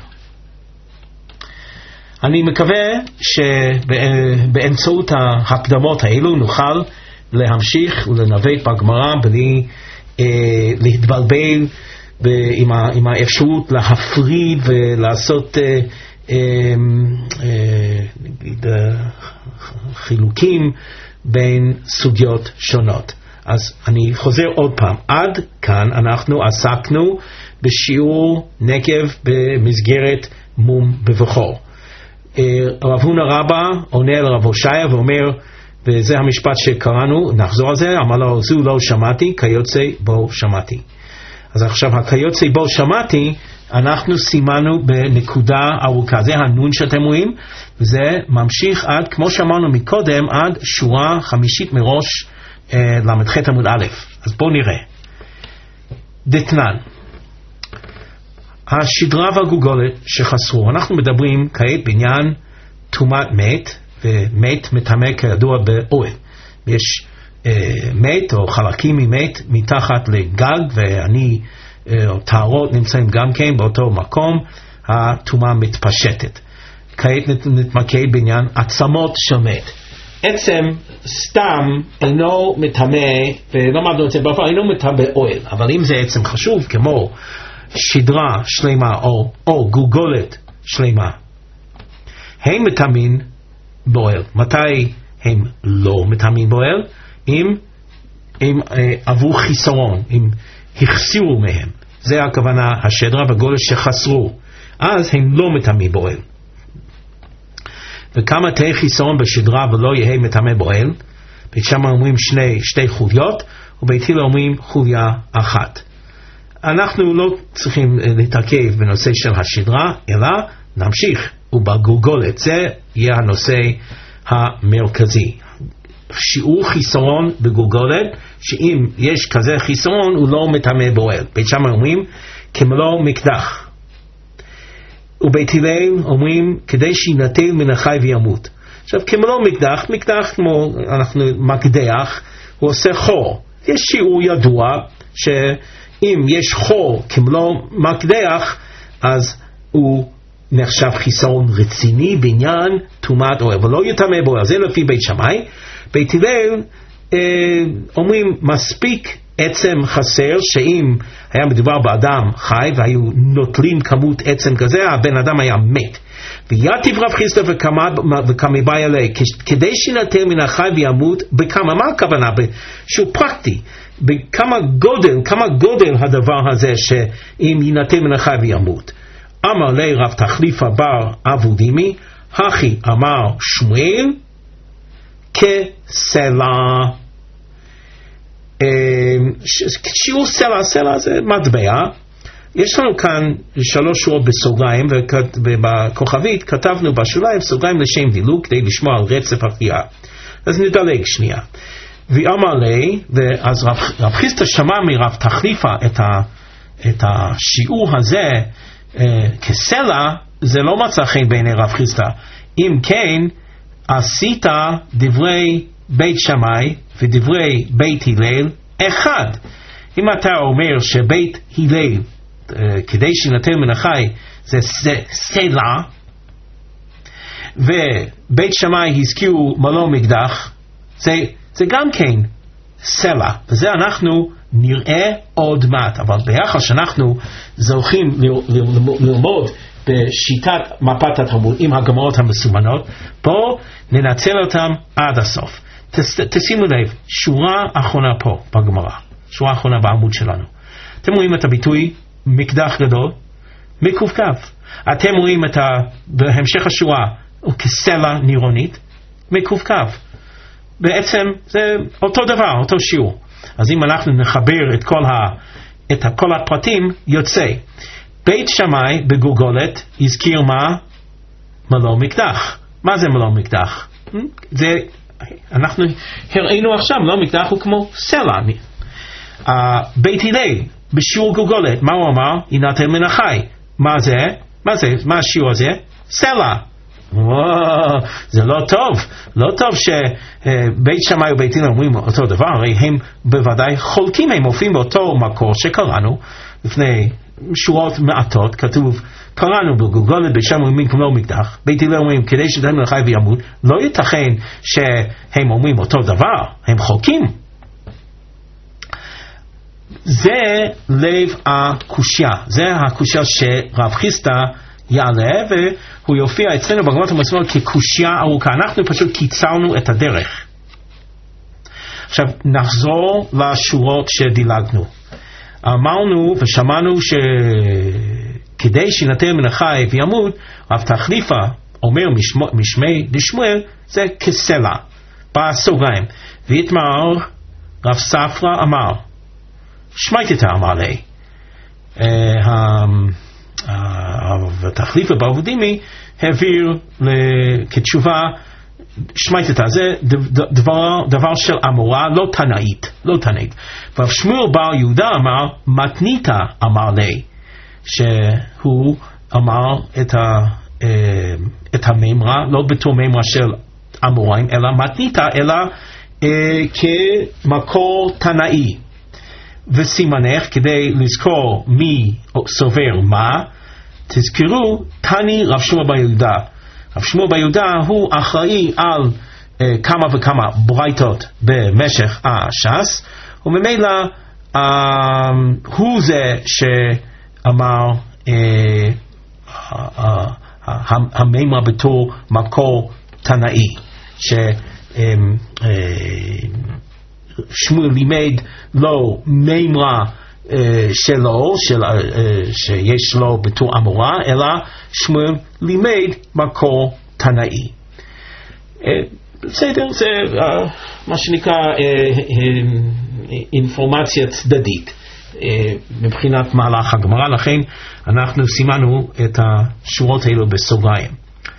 אני מקווה שבאמצעות ההקדמות האלו נוכל להמשיך ולנווט בגמרא בלי אה, להתבלבל עם, ה, עם האפשרות להפריד ולעשות אה, אה, אה, נגיד, אה, חילוקים בין סוגיות שונות. אז אני חוזר עוד פעם, עד כאן אנחנו עסקנו בשיעור נקב במסגרת מום בבכור. רב הונא רבא עונה לרב הושעיה ואומר, וזה המשפט שקראנו, נחזור על זה, אמר לו, זו לא שמעתי, כיוצא בו שמעתי. אז עכשיו הכיוצא בו שמעתי, אנחנו סימנו בנקודה ארוכה, זה הנון שאתם רואים, וזה ממשיך עד, כמו שאמרנו מקודם, עד שורה חמישית מראש למד ח' עמוד א'. אז בואו נראה. דתנן, השדרה והגולגולת שחסרו, אנחנו מדברים כעת בעניין טומאת מת, ומת מטמא כידוע באוהל. יש אה, מת או חלקים ממת מתחת לגג, ואני אה, טהרות נמצאים גם כן באותו מקום, הטומאה מתפשטת. כעת נתמקד בעניין עצמות של מת. עצם סתם אינו מטמא, ולמדנו את זה בעבר, אינו מטמא באוהל, אבל אם זה עצם חשוב כמו שדרה שלמה או, או גולגולת שלמה, הם מטמאים באוהל. מתי הם לא מטמאים באוהל? אם הם אה, עברו חיסרון, אם החסירו מהם, זה הכוונה השדרה והגולגולת שחסרו, אז הם לא מטמאים באוהל. וכמה תהיה חיסרון בשדרה ולא יהיה מטמא באוהל? בית שמאי אומרים שני, שתי חוליות, ובית הלל אומרים חוליה אחת. אנחנו לא צריכים להתעכב בנושא של השדרה, אלא נמשיך, ובגולגולת זה יהיה הנושא המרכזי. שיעור חיסרון בגולגולת, שאם יש כזה חיסרון הוא לא מטמא באוהל. בית שמאי אומרים כמלוא מקדח. ובית הלל אומרים כדי שינטל מן החי וימות. עכשיו כמלוא מקדח, מקדח כמו אנחנו מקדח, הוא עושה חור. יש שיעור ידוע שאם יש חור כמלוא מקדח, אז הוא נחשב חיסרון רציני בעניין טומאת אוהל, ולא יטמא באוהל. זה לפי בית שמאי. בית הלל אה, אומרים מספיק עצם חסר, שאם היה מדובר באדם חי והיו נוטלים כמות עצם כזה, הבן אדם היה מת. ויתיב רב חיסדא וקמא באי עלי, כדי שינטל מן החי וימות, בכמה, מה הכוונה? שהוא פרקטי, בכמה גודל, כמה גודל הדבר הזה שאם ינטל מן החי וימות. אמר לי רב תחליפא בר אבודימי, הכי אמר שמואל, כסלע. שיעור סלע, סלע זה מטבע. יש לנו כאן שלוש שורות בסוגריים, ובכוכבית כתבנו בשוליים סוגריים לשם דילוג, כדי לשמוע על רצף הקריאה. אז נדלג שנייה. ואמר לי, ואז רב, רב חיסדא שמע מרב תחליפא את, ה, את השיעור הזה כסלע, זה לא מצא חן בעיני רב חיסדא. אם כן, עשית דברי בית שמאי ודברי בית הלל אחד. אם אתה אומר שבית הלל, כדי שינטל מן החי, זה סלע, ובית שמאי הזכירו מלוא מקדח, זה, זה גם כן סלע, וזה אנחנו נראה עוד מעט. אבל ביחד שאנחנו זוכים ללמוד בשיטת מפת התלמוד עם הגמרות המסומנות, פה ננצל אותם עד הסוף. תשימו לב, שורה אחרונה פה בגמרא, שורה אחרונה בעמוד שלנו. אתם רואים את הביטוי מקדח גדול, מקווקו. אתם רואים את ה... בהמשך השורה, כסלע נירונית, מקווקו. בעצם זה אותו דבר, אותו שיעור. אז אם אנחנו נחבר את כל, ה... את כל הפרטים, יוצא. בית שמאי בגולגולת הזכיר מה? מלוא מקדח. מה זה מלוא מקדח? זה... אנחנו הראינו עכשיו, מלוא מקדח הוא כמו סלע. Uh, בית הלל בשיעור גולגולת, מה הוא אמר? יינטל מן החי. מה זה? מה זה? מה השיעור הזה? סלע. וואו, זה לא טוב. לא טוב שבית שמאי ובית הלל אומרים אותו דבר, הרי הם בוודאי חולקים, הם מופיעים באותו מקור שקראנו לפני שורות מעטות, כתוב, קראנו בגולגולת בית שמאי אומרים כמו מקדח, בית הלל אומרים כדי שיינטל מן החי וימות. לא ייתכן שהם אומרים אותו דבר, הם חולקים. זה לב הקושיה, זה הקושיה שרב חיסדא יעלה, והוא יופיע אצלנו בגמרות המסומנות כקושיה ארוכה. אנחנו פשוט קיצרנו את הדרך. עכשיו נחזור לשורות שדילגנו. אמרנו ושמענו שכדי שיינטל מן החי וימות, רב תחליפה אומר משמי דשמואל זה כסלע בסוגריים. ויתמר רב ספרא אמר שמייתתא אמר לי, התחליפה בעבודימי העביר כתשובה שמייתתא, זה דבר של אמורה, לא תנאית, לא תנאית. ושמואל בר יהודה אמר מתניתא אמר לי, שהוא אמר את המימרה לא בתור מימרה של אמוריים, אלא מתניתא, אלא כמקור תנאי. וסימנך, כדי לזכור מי סובר מה, תזכרו תני רב שמואל בר יהודה. רב שמואל בר יהודה הוא אחראי על uh, כמה וכמה ברייתות במשך הש"ס, וממילא uh, הוא זה שאמר uh, uh, uh, המימרה בתור מקור תנאי, ש... Um, uh, שמואל לימד לא מימרה uh, שלו, של, uh, שיש לו בתור אמורה, אלא שמואל לימד מקור תנאי. Uh, בסדר, זה uh, מה שנקרא uh, uh, אינפורמציה צדדית uh, מבחינת מהלך הגמרא, לכן אנחנו סימנו את השורות האלו בסוגריים.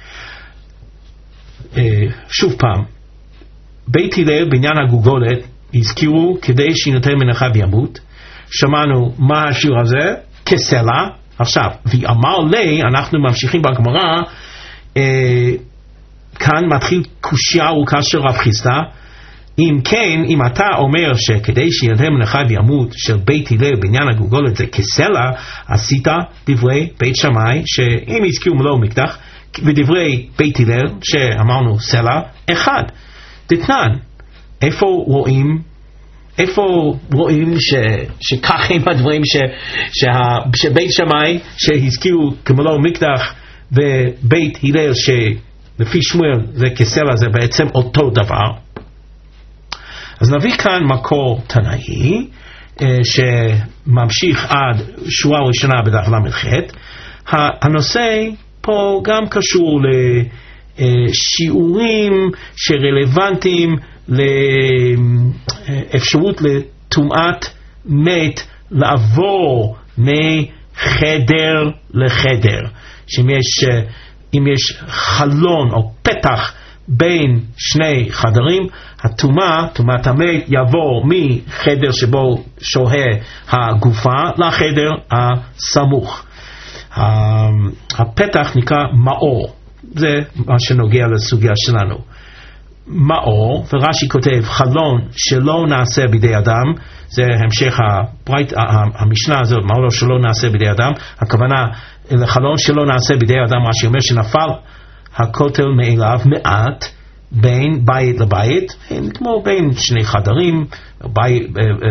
Uh, שוב פעם, בית הלל בעניין הגולגולת הזכירו כדי שיינטל מן החי וימות. שמענו מה השיעור הזה? כסלע. עכשיו, ואמר לי, אנחנו ממשיכים בגמרא, אה, כאן מתחיל קושיה ארוכה של רב חיסדא. אם כן, אם אתה אומר שכדי שיינטל מן החי וימות של בית הלל בעניין הגולגולת זה כסלע, עשית דברי בית שמאי שאם הזכירו מלוא מקדח, ודברי בית הלל שאמרנו סלע אחד. דתנן, איפה רואים, איפה רואים ש, שכך הם הדברים ש, שה, שבית שמאי שהזכירו כמלוא מקדח ובית הלל שלפי שמואל זה כסלע, זה בעצם אותו דבר. אז נביא כאן מקור תנאי שממשיך עד שורה ראשונה בדף למ"ח. הנושא פה גם קשור לשיעורים שרלוונטיים לאפשרות לטומאת מת לעבור מחדר לחדר. שאם יש, אם יש חלון או פתח בין שני חדרים, הטומאה, טומאת המת, יעבור מחדר שבו שוהה הגופה לחדר הסמוך. הפתח נקרא מאור, זה מה שנוגע לסוגיה שלנו. מאור, ורש"י כותב חלון שלא נעשה בידי אדם, זה המשך הברית, המשנה הזאת, מאור שלא נעשה בידי אדם, הכוונה לחלון שלא נעשה בידי אדם, רש"י אומר שנפל הכותל מאליו מעט בין בית לבית, כמו בין שני חדרים, בית,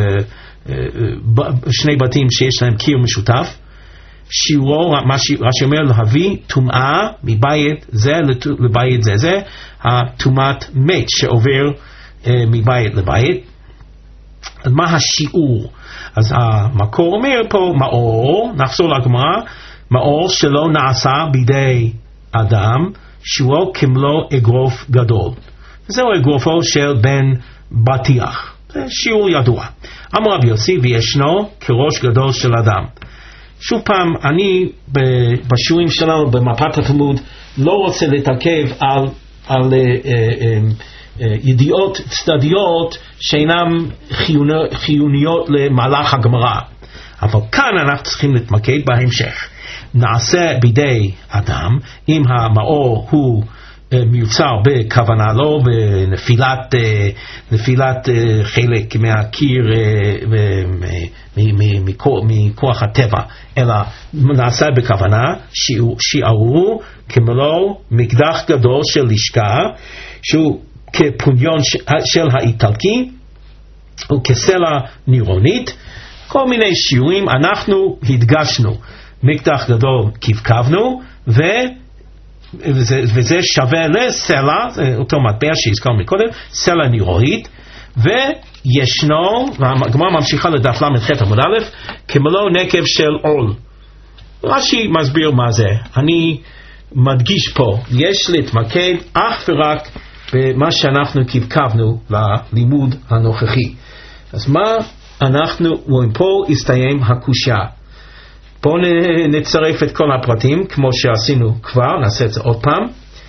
שני בתים שיש להם קיר משותף, שיעורו, רש"י אומר, להביא טומאה מבית זה לבית זה, זה הטומאת מת שעובר אה, מבית לבית. אז מה השיעור? אז המקור אומר פה מאור, נחזור לגמרא, מאור שלא נעשה בידי אדם, שיעורו כמלוא אגרוף גדול. זהו אגרופו של בן בטיח, זה שיעור ידוע. אמר רבי יוסי, וישנו כראש גדול של אדם. שוב פעם, אני בשיעורים שלנו במפת התלמוד לא רוצה להתעכב על, על uh, uh, uh, ידיעות צדדיות שאינן חיוניות, חיוניות למהלך הגמרא. אבל כאן אנחנו צריכים להתמקד בהמשך. נעשה בידי אדם, אם המאור הוא uh, מיוצר בכוונה, לא בנפילת uh, נפילת uh, חלק מהקיר uh, uh, מכוח הטבע, אלא נעשה בכוונה, שיערו כמלוא מקדח גדול של לשכה, שהוא כפוניון של האיטלקי, וכסלע נירונית, כל מיני שיעורים. אנחנו הדגשנו מקדח גדול כבקבנו, ו... וזה, וזה שווה לסלע, זה אותו מטבע שהזכרנו מקודם, סלע נירונית, וישנו, והגמרא ממשיכה לדף למ"ח עמוד א', כמלוא נקב של עול. רש"י מסביר מה זה. אני מדגיש פה, יש להתמקד אך ורק במה שאנחנו כבקבנו ללימוד הנוכחי. אז מה אנחנו רואים פה? הסתיים הקושיה. בואו נצרף את כל הפרטים כמו שעשינו כבר, נעשה את זה עוד פעם.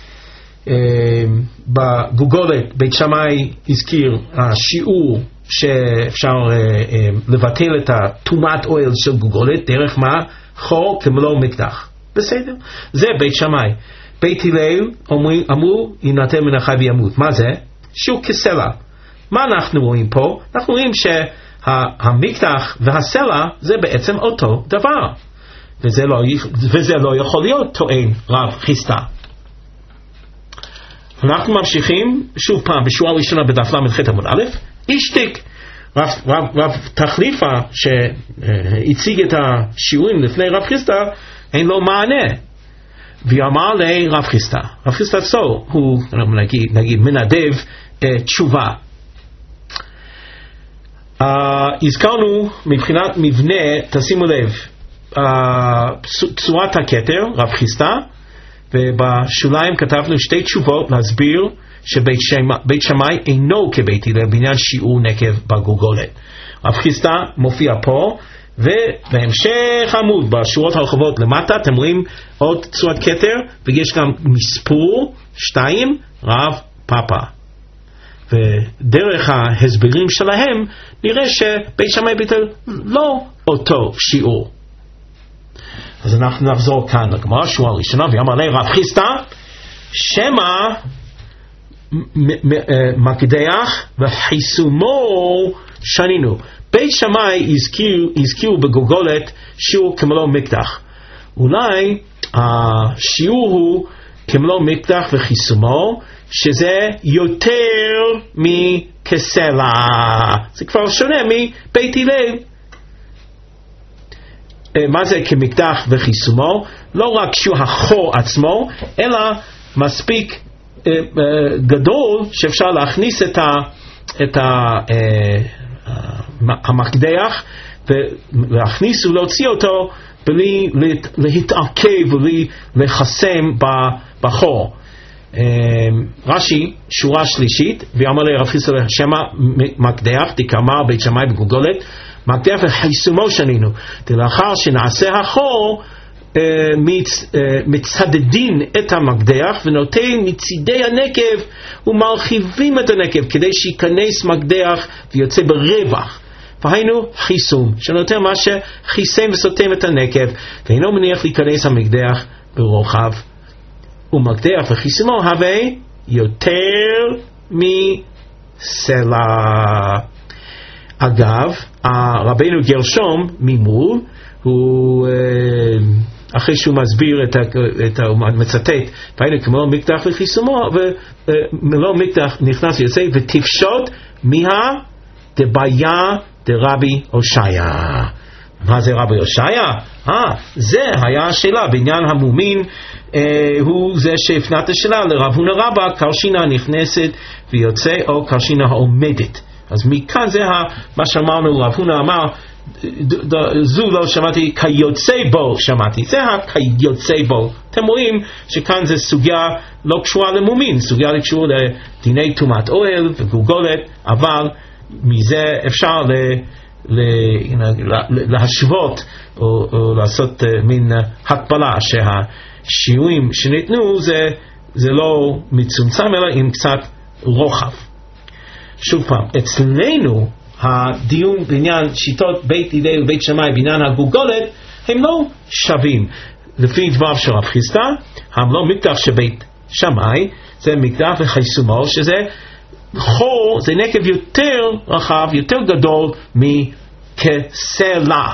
בגוגולת בית שמאי הזכיר השיעור שאפשר לבטל את הטומאת אוהל של גוגולת דרך מה? חור כמלוא מקדח. בסדר? זה בית שמאי. בית הלל אמרו יינתן מן החי וימות. מה זה? שהוא כסלע. מה אנחנו רואים פה? אנחנו רואים שהמקדח והסלע זה בעצם אותו דבר, וזה לא, וזה לא יכול להיות, טוען רב חיסדא. אנחנו ממשיכים שוב פעם בשורה ראשונה בדף למ"ח עמוד א', השתיק. רב, רב, רב תחליפה שהציג את השיעורים לפני רב חיסדא, אין לו מענה, ואמר לרב חיסדא, רב חיסדא צו הוא נגיד, נגיד מנדב uh, תשובה. uh, הזכרנו מבחינת מבנה, תשימו לב, uh, צורת הכתר רב חיסדא, ובשוליים כתבנו שתי תשובות להסביר שבית שמאי, שמאי אינו כבית הלל בעניין שיעור נקב בגולגולת. רב חיסדא מופיע פה, ובהמשך עמוד בשורות הרחובות למטה אתם רואים עוד צורת כתר, ויש גם מספור שתיים רב פאפה, ודרך ההסברים שלהם נראה שבית שמאי ובית הלל לא אותו שיעור. אז אנחנו נחזור כאן לגמרא, שורה ראשונה, ואמר לי רב חיסדא, שמא מקדח וחיסומו שנינו. בית שמאי הזכיר, הזכירו בגולגולת שיעור כמלוא מקדח. אולי השיעור הוא כמלוא מקדח וחיסומו, שזה יותר מכסלע. זה כבר שונה מבית הלל. מה זה כמקדח וחיסומו? לא רק שהוא החור עצמו, אלא מספיק uh, uh, גדול שאפשר להכניס את, ה, את ה, uh, uh, המקדח ולהכניס ולהוציא אותו בלי להתעכב ובלי לחסם בחור. uh, רש"י שורה שלישית, ואמר לי רב חיסדא שמא מקדח דקאמר בית שמאי בגולגולת, מקדח וחיסומו שנינו, לאחר שנעשה החור מצדדים את המקדח ונותן מצידי הנקב ומרחיבים את הנקב כדי שיכנס מקדח ויוצא ברווח, והיינו חיסום, שנותן מה שחיסם וסותם את הנקב ואינו מניח להיכנס המקדח ברוחב, ומקדח וחיסומו הווה יותר מסלע. אגב, רבינו גרשום ממול, הוא אחרי שהוא מסביר את, את המצטט, והיינו כמו מקדח וחיסומו, ומלוא מקדח נכנס ויוצא ותפשוט מה דבעיה דרבי הושעיה. מה זה רבי הושעיה? אה, זה היה השאלה בעניין המומין, אה, הוא זה שהפנה את השאלה לרב הונא רבא, קרשינה נכנסת ויוצא או קרשינה העומדת. אז מכאן זה מה שאמרנו, רב הונא אמר, זו לא שמעתי, כיוצא בו שמעתי, זה הכיוצא בו. אתם רואים שכאן זה סוגיה לא קשורה למומין, סוגיה קשורה לדיני טומאת אוהל וגולגולת, אבל מזה אפשר ל, ל, להשוות או, או לעשות מין הקבלה שהשיעורים שניתנו זה, זה לא מצומצם אלא עם קצת רוחב. שוב פעם, אצלנו הדיון בעניין שיטות בית הלל ובית שמאי בעניין הגולגולת הם לא שווים. לפי דבריו של רב חיסדא, הם לא מקדח של בית שמאי, זה מקדח וחיסומו, שזה חור, זה נקב יותר רחב, יותר גדול מכסלע.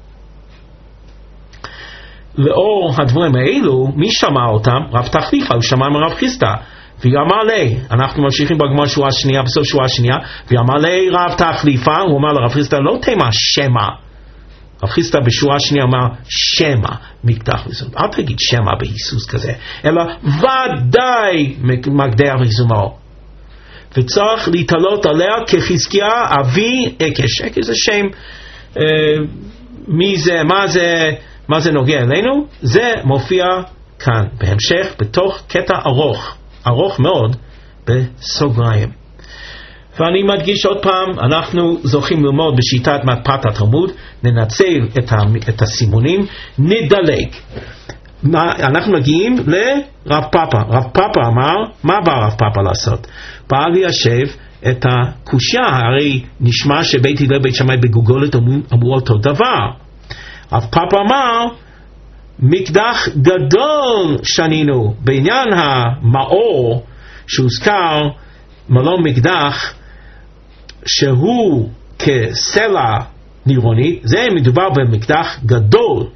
לאור הדברים האלו, מי שמע אותם? רב תחליפה, הוא שמע מרב חיסדא, ואמר לי, אנחנו ממשיכים בגמרא שורה שנייה, בסוף שורה שנייה, ואמר לי רב תחליפה, הוא אמר לרב חיסדא, לא תמה שמה. רב חיסדא בשורה שנייה אמר שמה מקדח וחיסומו, אל תגיד שמה בהיסוס כזה, אלא ודאי מקדח וחיסומו, וצריך להתעלות עליה כחזקיה אבי אקש. אקש זה שם, אה, מי זה, מה זה, מה זה נוגע אלינו? זה מופיע כאן בהמשך בתוך קטע ארוך, ארוך מאוד בסוגריים. ואני מדגיש עוד פעם, אנחנו זוכים ללמוד בשיטת מפת התלמוד, ננצל את, ה, את הסימונים, נדלג. אנחנו מגיעים לרב פאפה. רב פאפה אמר, מה בא רב פאפה לעשות? בא ליישב את הקושיה, הרי נשמע שבית הלל בית שמאי בגולגולת אמרו אותו דבר. רב פאפה אמר, מקדח גדול שנינו, בעניין המאור שהוזכר, מלון מקדח שהוא כסלע נירונית, זה מדובר במקדח גדול.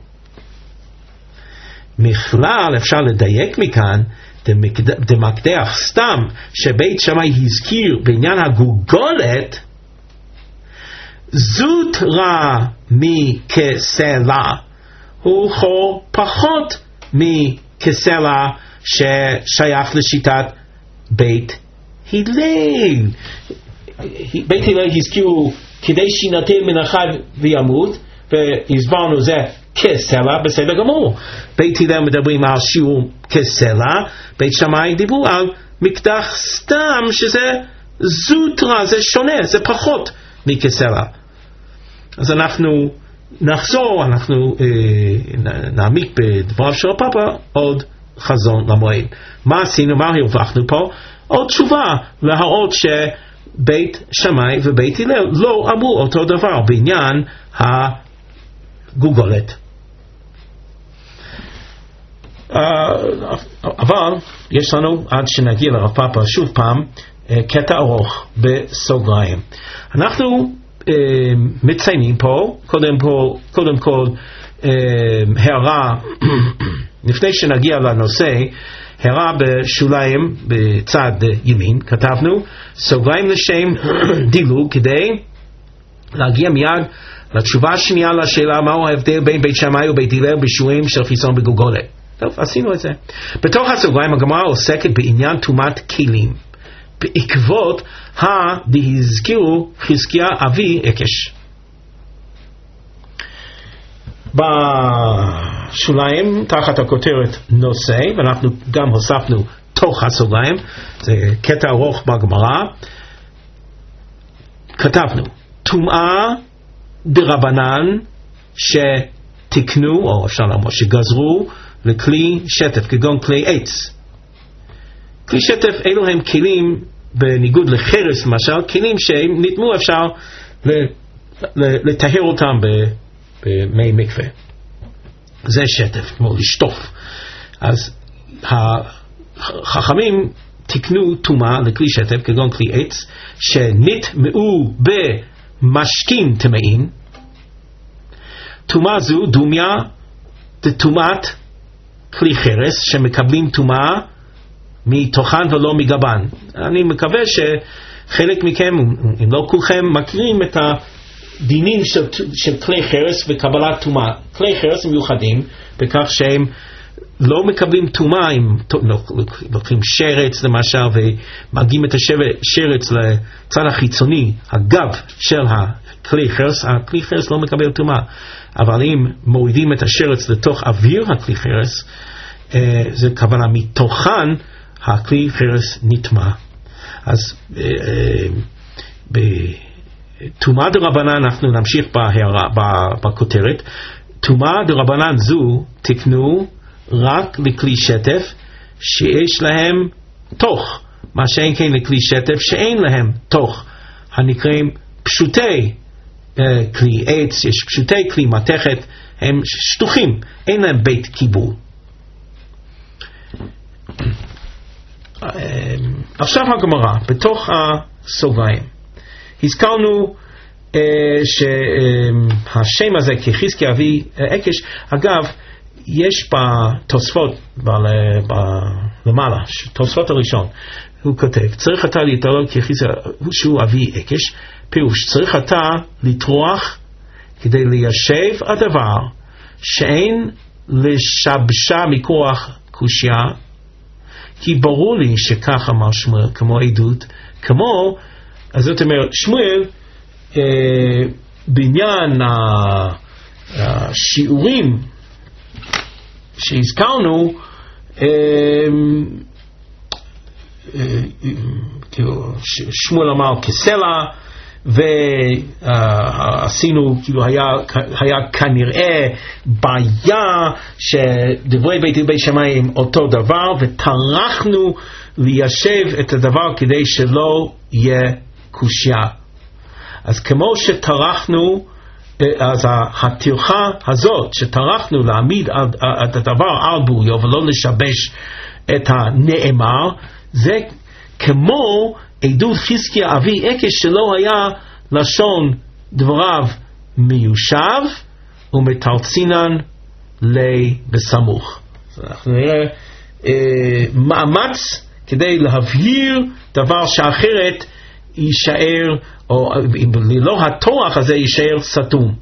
מכלל אפשר לדייק מכאן, דמקדח סתם שבית שמאי הזכיר בעניין הגולגולת, זוטרא מכסלע, הוא חור פחות מכסלע ששייך לשיטת בית הלל. בית הלל הזכירו כדי שינטל מן החי וימות, והסברנו זה כסלע, בסדר גמור. בית הלל מדברים על שיעור כסלע, בית שמאי דיברו על מקדח סתם שזה זוטרא, זה שונה, זה פחות מכסלע. אז אנחנו נחזור, אנחנו אה, נעמיק בדבריו של הפאפה עוד חזון למועד. מה עשינו, מה הרווחנו פה? עוד תשובה להראות שבית שמאי ובית הלל לא אמרו אותו דבר בעניין הגולגולת. Uh, אבל יש לנו עד שנגיע לרב פאפה שוב פעם uh, קטע ארוך בסוגריים. אנחנו uh, מציינים פה קודם כל, קודם כל uh, הערה לפני שנגיע לנושא, הערה בשוליים בצד ימין כתבנו סוגריים לשם דילוג כדי להגיע מיד לתשובה השנייה לשאלה מהו ההבדל בין בית שמאי ובית הלל בשיעורים של חיסון בגולגולת. טוב, עשינו את זה. בתוך הסוגריים הגמרא עוסקת בעניין טומאת כלים בעקבות הדהזכירו חזקיה אבי אקש. בשוליים תחת הכותרת נושא, ואנחנו גם הוספנו תוך הסוגריים, זה קטע ארוך בגמרא, כתבנו טומאה דרבנן תקנו, או אפשר לומר שגזרו, לכלי שטף, כגון כלי עץ. כלי שטף אלו הם כלים, בניגוד לחרס למשל, כלים שהם נתנו אפשר לטהר אותם במי מקווה. זה שטף, כמו לשטוף. אז החכמים תקנו טומאה לכלי שטף, כגון כלי עץ, שנטמעו במשכין טמאים. טומאה זו דומיה דטומאת כלי חרס, שמקבלים טומאה מתוכן ולא מגבן. אני מקווה שחלק מכם, אם לא כולכם, מכירים את הדינים של, של כלי חרס וקבלת טומאה. כלי חרס מיוחדים בכך שהם לא מקבלים טומאה, אם לוקחים שרץ למשל ומגיעים את השרץ לצד החיצוני, הגב של הכלי חרס, הכלי חרס לא מקבל טומאה. אבל אם מורידים את השרץ לתוך אוויר הכלי חרס, זה כוונה מתוכן הכלי חרס נטמע. אז בטומאה דרבנן אנחנו נמשיך בכותרת. טומאה דרבנן זו תקנו רק לכלי שטף שיש להם תוך, מה שאין כן לכלי שטף שאין להם תוך, הנקראים פשוטי כלי עץ, יש פשוטי כלי מתכת, הם שטוחים, אין להם בית קיבול. עכשיו הגמרא, בתוך הסוגריים, הזכרנו שהשם הזה כחזקיה אבי עקש, אגב, יש בתוספות למעלה, תוספות הראשון, הוא כותב, צריך אתה להתעלות כחזקיה שהוא אבי עקש, פירוש, צריך אתה לטרוח כדי ליישב הדבר שאין לשבשה מכוח קושיה, כי ברור לי שכך אמר שמואל, כמו עדות, כמו, אז זאת אומרת, שמואל, אה, בעניין השיעורים שהזכרנו, אה, אה, כאילו, שמואל אמר כסלע, ועשינו, כאילו היה, היה כנראה בעיה שדברי בית בית שמיים אותו דבר, וטרחנו ליישב את הדבר כדי שלא יהיה קושיה. אז כמו שטרחנו, אז הטרחה הזאת שטרחנו להעמיד את הדבר על בוריו ולא לשבש את הנאמר, זה כמו עדות חזקיה אבי עקש שלא היה לשון דבריו מיושב ומתרצינן לי בסמוך. אז אנחנו נראה אה, מאמץ כדי להבהיר דבר שאחרת יישאר, או ללא התוח הזה יישאר סתום.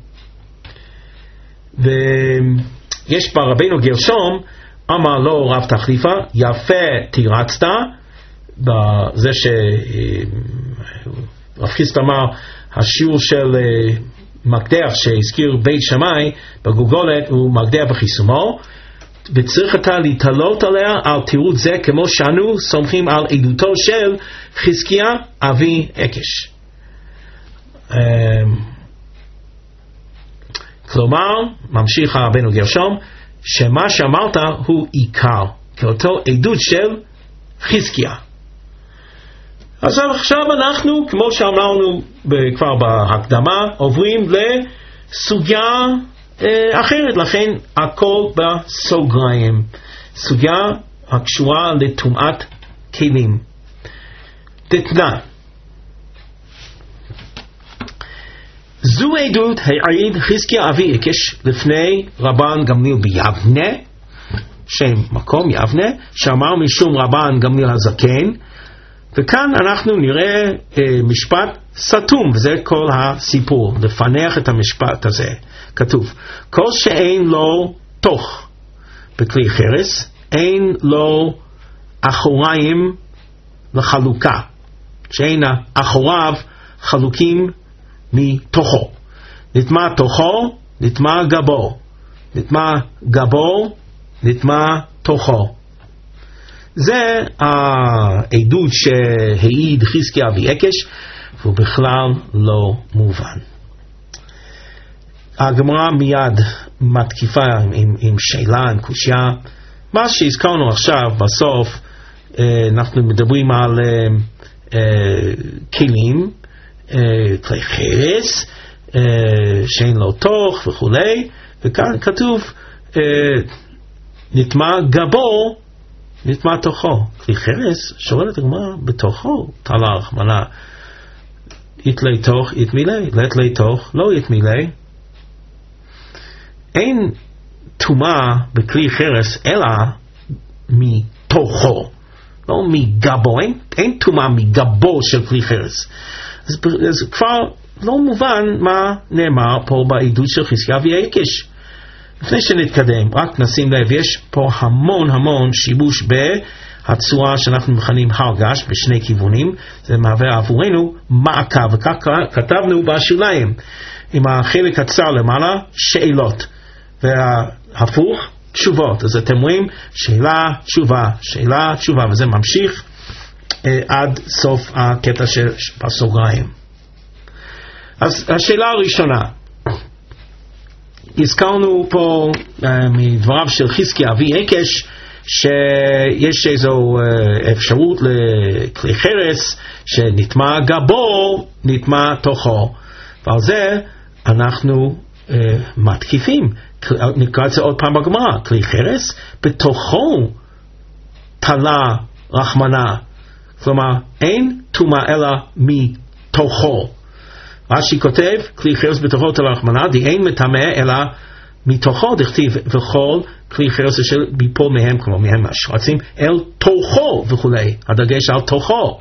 ויש ברבנו גרשום, אמר לו רב תחליפה, יפה תירצת, בזה שרב חיסט אמר השיעור של מקדח שהזכיר בית שמאי בגוגולת הוא מקדח בחיסומו, וצריך אתה להתעלות עליה על תירוץ זה כמו שאנו סומכים על עדותו של חזקיה אבי עקש. כלומר, ממשיך רבנו גרשום, שמה שאמרת הוא עיקר, כאותו עדות של חזקיה. אז עכשיו אנחנו, כמו שאמרנו כבר בהקדמה, עוברים לסוגיה אה, אחרת, לכן הכל בסוגריים. סוגיה הקשורה לטומאת כלים. תתנה. זו עדות העיד חזקיה אבי עקש לפני רבן גמליאל ביבנה, שם מקום יבנה, שאמר משום רבן גמליאל הזקן, וכאן אנחנו נראה אה, משפט סתום, וזה כל הסיפור, לפנח את המשפט הזה. כתוב, כל שאין לו תוך בכלי חרס, אין לו אחוריים לחלוקה, שאין אחוריו חלוקים מתוכו. נטמע תוכו, נטמע גבו, נטמע גבו, נטמע תוכו. זה העדות שהעיד חזקיה אבי עקש, והוא בכלל לא מובן. הגמרא מיד מתקיפה עם, עם שאלה, עם קושיה. מה שהזכרנו עכשיו בסוף, אנחנו מדברים על כלים, כלי חרס, שאין לו תוך וכולי, וכאן כתוב נטמע גבו, נטמע תוכו. כלי חרס, שואלת הגמרא, בתוכו תלה רחמנא, יתלי תוך יתמילי, לתלי תוך לא יתמילי. אין טומאה בכלי חרס אלא מתוכו, לא מגבו. אין, אין טומאה מגבו של כלי חרס. אז, אז כבר לא מובן מה נאמר פה בעדות של חזקיה ויקש. לפני שנתקדם, רק נשים לב, יש פה המון המון שיבוש בהצורה שאנחנו מכנים הרגש בשני כיוונים. זה מהווה עבורנו מעקב, וכך כתבנו בשוליים עם החלק הצר למעלה שאלות, וההפוך תשובות. אז אתם רואים שאלה תשובה, שאלה תשובה, וזה ממשיך אה, עד סוף הקטע של בסוגריים. אז השאלה הראשונה, הזכרנו פה אה, מדבריו של חזקיה ויקש שיש איזו אה, אפשרות לכלי חרס שנטמע גבו, נטמע תוכו, ועל זה אנחנו אה, מתקיפים. נקרא את זה עוד פעם בגמרא, כלי חרס בתוכו תלה רחמנא, כלומר אין טומאה אלא מתוכו. רש"י כותב כלי חרס בתוכו תלה רחמנא, די אין מטמא אלא מתוכו, דכתיב וכל כלי חרס אשר ביפול מהם, כלומר מהם השרצים, אל תוכו וכולי, הדגש על תוכו.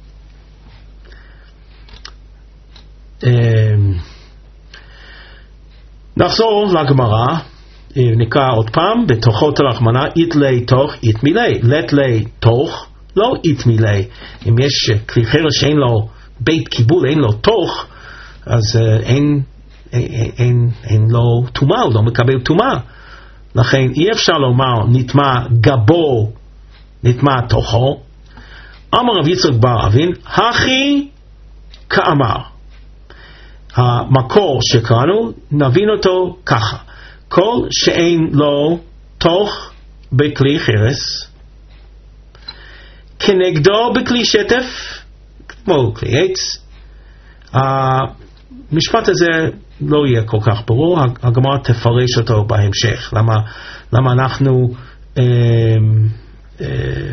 נחזור לגמרא, נקרא עוד פעם, בתוכו תלה רחמנא, יתלי תוך יתמילי, לתלי תוך לא יתמילי. אם יש כלי חרס שאין לו בית קיבול, אין לו תוך, אז אין, אין, אין, אין לו טומאה, הוא לא מקבל טומאה. לכן אי אפשר לומר נטמע גבו, נטמע תוכו. אמר רב יצחק בר אבין, הכי כאמר. המקור שקראנו, נבין אותו ככה. כל שאין לו תוך בכלי חרס, כנגדו בכלי שטף, כמו כלי עץ. המשפט הזה לא יהיה כל כך ברור, הגמרא תפרש אותו בהמשך. למה, למה אנחנו אה, אה,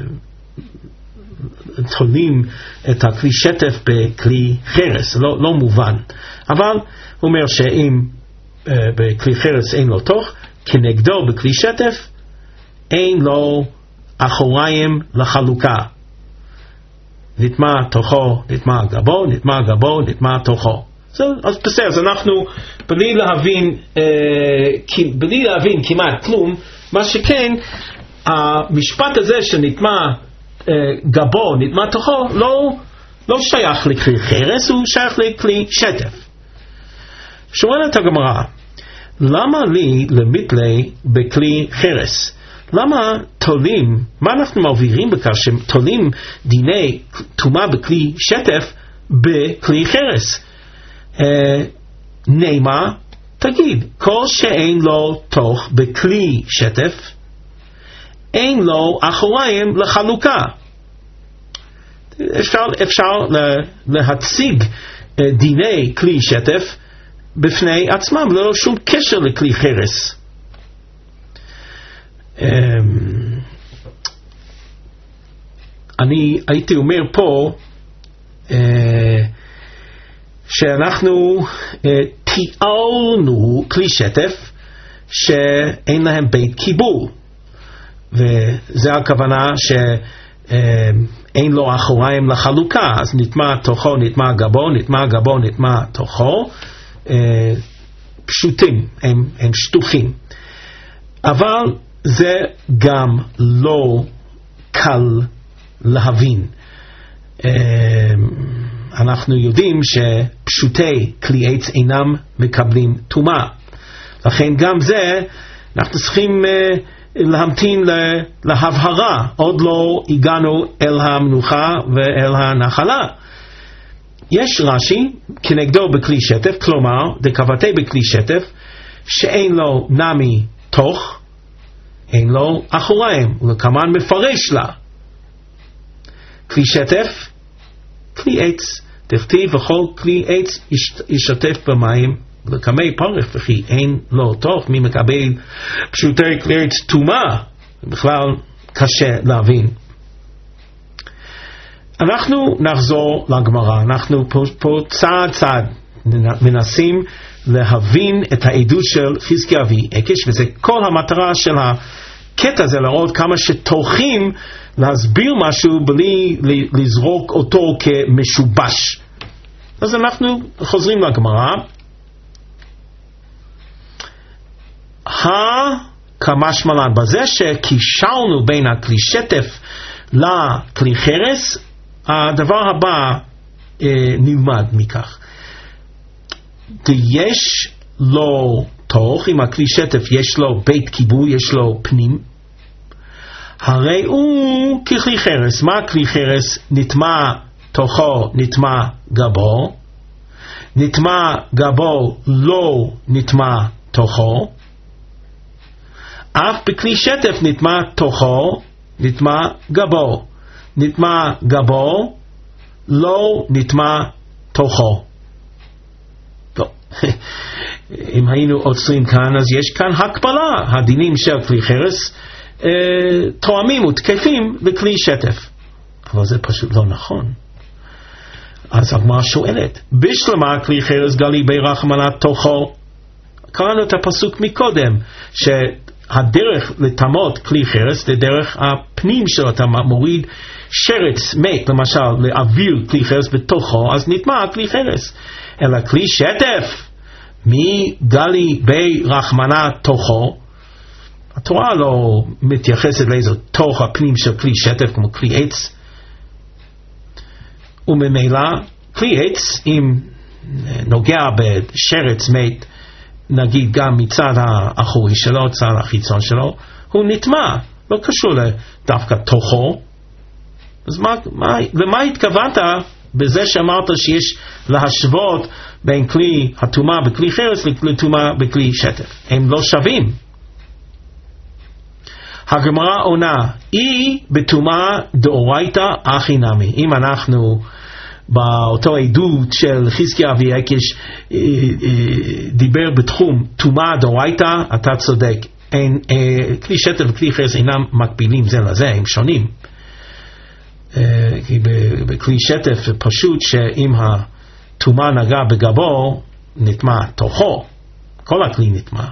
תולים את הכלי שטף בכלי חרס, לא, לא מובן. אבל הוא אומר שאם uh, בכלי חרס אין לו תוך, כנגדו בכלי שטף אין לו אחוריים לחלוקה. נטמע תוכו, נטמע גבו, נטמע גבו, נטמע תוכו. So, אז בסדר, אז אנחנו בלי להבין, uh, בלי להבין כמעט כלום, מה שכן, המשפט הזה שנטמע גבו, נטמע תוכו, לא, לא שייך לכלי חרס, הוא שייך לכלי שטף. שואלת הגמרא, למה לי למתלי בכלי חרס? למה תולים, מה אנחנו מעבירים בכך שתולים דיני טומאה בכלי שטף בכלי חרס? אה, נאמר, תגיד, כל שאין לו תוך בכלי שטף, אין לו אחוריים לחלוקה. אפשר, אפשר להציג דיני כלי שטף בפני עצמם, לא שום קשר לכלי חרס. אני הייתי אומר פה שאנחנו תיארנו כלי שטף שאין להם בית קיבול, וזה הכוונה שאין לו אחוריים לחלוקה, אז נטמע תוכו, נטמע גבו, נטמע גבו, נטמע תוכו, פשוטים, הם, הם שטוחים. אבל זה גם לא קל להבין. אנחנו יודעים שפשוטי כלי עץ אינם מקבלים טומאה. לכן גם זה אנחנו צריכים להמתין להבהרה, עוד לא הגענו אל המנוחה ואל הנחלה. יש רש"י כנגדו בכלי שטף, כלומר דקבתי בכלי שטף, שאין לו נמי תוך, אין לו אחוריים, ולכמן מפרש לה. כלי שטף, כלי עץ, דכתיב וכל כלי עץ ישתף במים, לקמי פרך וכי אין לו תוך, מי מקבל פשוטי כלי עץ טומאה, בכלל קשה להבין. אנחנו נחזור לגמרא, אנחנו פה, פה צעד צעד מנסים להבין את העדות של חזקיה ואיקש, וזה כל המטרה של הקטע הזה, לראות כמה שטורחים להסביר משהו בלי לזרוק אותו כמשובש. אז אנחנו חוזרים לגמרא. כמשמען בזה שקישרנו בין הכלי שטף לכלי חרס, הדבר הבא אה, נלמד מכך. יש לו תוך, אם הכלי שטף יש לו בית כיבוי, יש לו פנים, הרי הוא ככלי חרס. מה כלי חרס? נטמע תוכו, נטמע גבו, נטמע גבו, לא נטמע תוכו. אף בכלי שטף נטמע תוכו, נטמע גבו, נטמע גבו, לא נטמע תוכו. טוב, אם היינו עוצרים כאן, אז יש כאן הקבלה. הדינים של כלי חרס אה, תואמים ותקפים לכלי שטף. אבל זה פשוט לא נכון. אז הגמרא שואלת, בשלמה כלי חרס גלי ברחמנה תוכו. קראנו את הפסוק מקודם, ש... הדרך לטמות כלי חרס זה דרך הפנים שלו. אתה מוריד שרץ מת למשל לאוויר כלי חרס בתוכו, אז נטמע כלי חרס. אלא כלי שטף מי גלי ברחמנה תוכו, התורה לא מתייחסת לאיזו תוך הפנים של כלי שטף כמו כלי עץ, וממילא כלי עץ אם נוגע בשרץ מת, נגיד גם מצד האחורי שלו, צד החיצון שלו, הוא נטמע, לא קשור לדווקא תוכו. אז מה, מה, למה התכוונת בזה שאמרת שיש להשוות בין כלי הטומאה בכלי חרס לטומאה בכלי שטף? הם לא שווים. הגמרא עונה, אי בטומאה דאורייתא אחי נמי. אם אנחנו באותו עדות של חזקיה ואיקש דיבר בתחום טומאה דאורייתא, אתה צודק. אין, כלי שטף וכלי חרס אינם מקבילים זה לזה, הם שונים. כי בכלי שטף פשוט שאם הטומאה נגע בגבו נטמע תוכו, כל הכלי נטמע.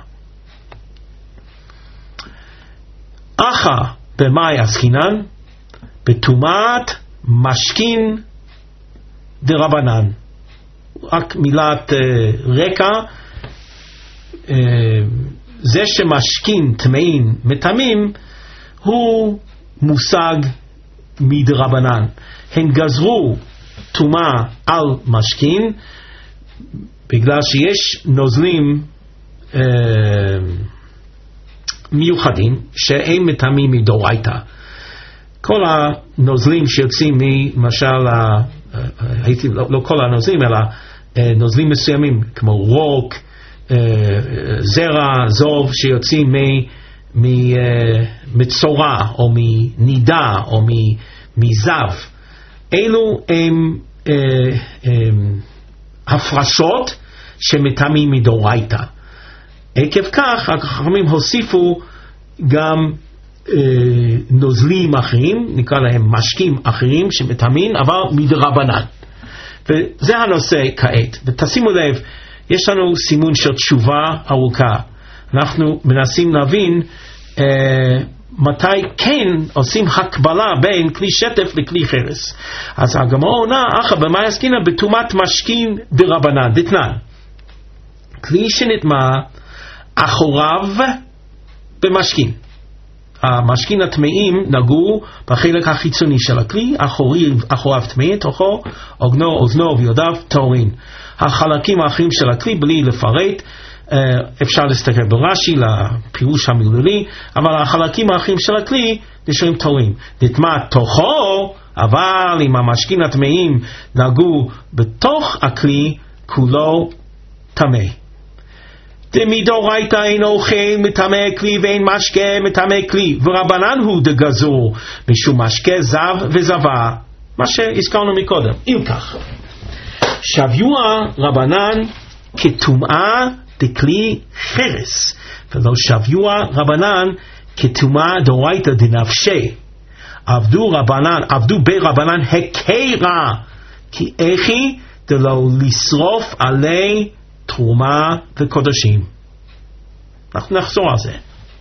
אחא במאי עסקינן? בטומאת משכין דרבנן. רק מילת uh, רקע, uh, זה שמשכין טמאים מטמאים הוא מושג מדרבנן. הם גזרו טומאה על משכין בגלל שיש נוזלים uh, מיוחדים שהם מטמאים מדאורייתא. כל הנוזלים שיוצאים ממשל הייתי, לא, לא כל הנוזלים אלא נוזלים מסוימים כמו רוק, זרע, זוב שיוצאים מצורה או מנידה או מזב, אלו הם, הם הפרשות שמטמאים מדאורייתא. עקב כך החכמים הוסיפו גם נוזלים אחרים, נקרא להם משקים אחרים שמטמאים אבל מדרבנן. וזה הנושא כעת. ותשימו לב, יש לנו סימון של תשובה ארוכה. אנחנו מנסים להבין אה, מתי כן עושים הקבלה בין כלי שטף לכלי חרס. אז הגמרא עונה, אחא במאי עסקינן בטומאת משכין דרבנן דתנן. כלי שנטמא אחוריו במשכין. המשכין הטמאים נגעו בחלק החיצוני של הכלי, אחוריו טמא, תוכו, עוגנו, אוזנו וידיו טהורין. החלקים האחרים של הכלי בלי לפרט, אפשר להסתכל ברש"י לפירוש המילולי, אבל החלקים האחרים של הכלי נשארים טהורים. נטמא תוכו, אבל אם המשכין הטמאים נגעו בתוך הכלי, כולו טמא. דמדאורייתא אין אוכל מטמא כלי ואין משקה מטמא כלי, ורבנן הוא דגזור משום משקה זב וזבה, מה שהזכרנו מקודם. אם כך, שביוע רבנן כטומאה דכלי חרס, ולא שביוע רבנן כטומאה דאורייתא דנפשי. עבדו רבנן, עבדו ברבנן הקרה, כי איכי דלא לשרוף עלי תרומה וקודשים. אנחנו נחזור על זה.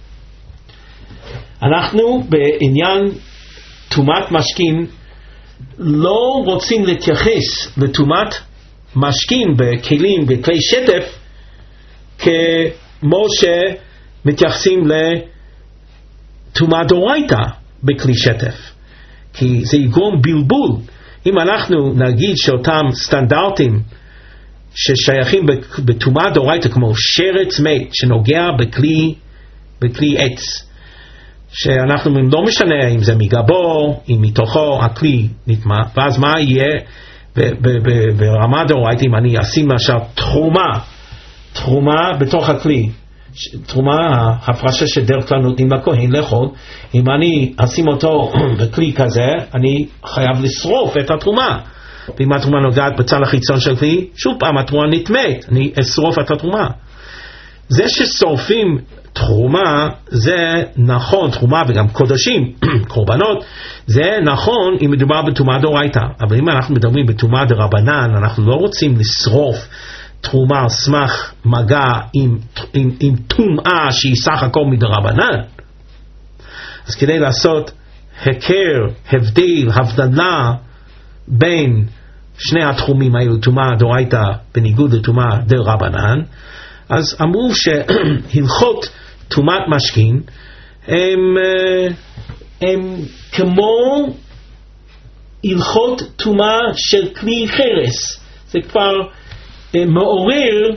אנחנו בעניין תומת משכין לא רוצים להתייחס לתומת משכין בכלים, בכלי שטף, כמו שמתייחסים לתומה דאורייתא בכלי שטף, כי זה יגרום בלבול. אם אנחנו נגיד שאותם סטנדרטים ששייכים בתומה דאורייתא, כמו שרץ מת שנוגע בכלי, בכלי עץ, שאנחנו לא משנה אם זה מגבו, אם מתוכו הכלי נטמא, ואז מה יהיה ברמה דאורייתא אם אני אשים עכשיו תרומה, תרומה בתוך הכלי, תרומה, ההפרשה שדרך כלל נותנים לכהן לאכול, אם אני אשים אותו בכלי כזה, אני חייב לשרוף את התרומה. ואם התרומה נוגעת בצד החיצון של כלי, שוב פעם התרומה נטמאת, אני אשרוף את התרומה. זה ששורפים תרומה, זה נכון, תרומה וגם קודשים, קורבנות, זה נכון אם מדובר בתומה דאורייתא. אבל אם אנחנו מדברים בתומה דרבנן, אנחנו לא רוצים לשרוף תרומה על סמך מגע עם, עם, עם תומאה שהיא סך הכל מדרבנן. אז כדי לעשות הכר, הבדל, הבדלה בין שני התחומים האלו, תומה דאורייתא בניגוד לתומה דרבנן, אז אמרו שהלכות תומת משכין הם, הם כמו הלכות תומה של כלי חרס. זה כבר מעורר,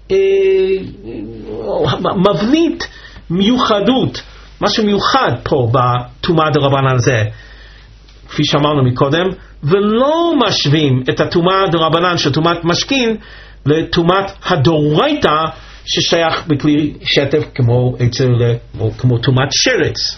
מבנית מיוחדות, משהו מיוחד פה בתומה דרבנן הזה, כפי שאמרנו מקודם, ולא משווים את התומה דרבנן של תומת משכין לתומת הדאורייתא ששייך בכלי שטף כמו אצל, כמו תומת שרץ.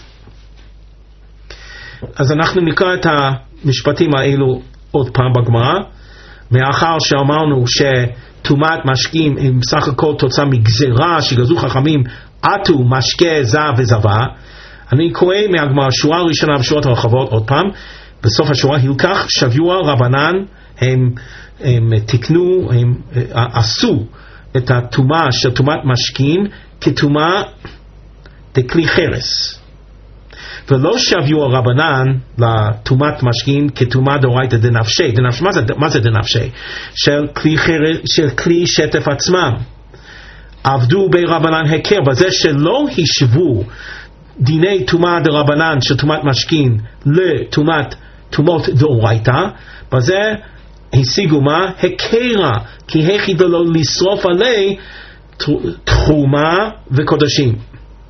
אז אנחנו נקרא את המשפטים האלו עוד פעם בגמרא, מאחר שאמרנו שתומת משכין הם סך הכל תוצאה מגזרה שגזרו חכמים עטו משקה זב וזבה. אני קורא מהגמרא שורה ראשונה בשורות הרחבות עוד פעם. בסוף השורה הלקח שביוע רבנן, הם, הם תקנו, הם עשו את התומה של תומת משכין כתומה דכלי חרס, ולא שביוע רבנן לתומת משכין כתומה דאורייתא דנפשי. דנפשי, מה זה, מה זה דנפשי? של כלי חרס, של כלי שטף עצמם. עבדו ברבנן הכר, בזה שלא השוו דיני תומה דרבנן של תומת משכין לתומת תומות דאורייתא, בזה השיגו מה? הכרה, כי היכי דלא לשרוף עלי תרומה וקודשים.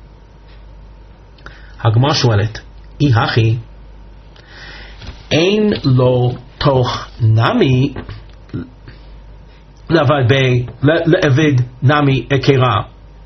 הגמרא שואלת, אי הכי אין לו תוך נמי לעבד נמי הכרה.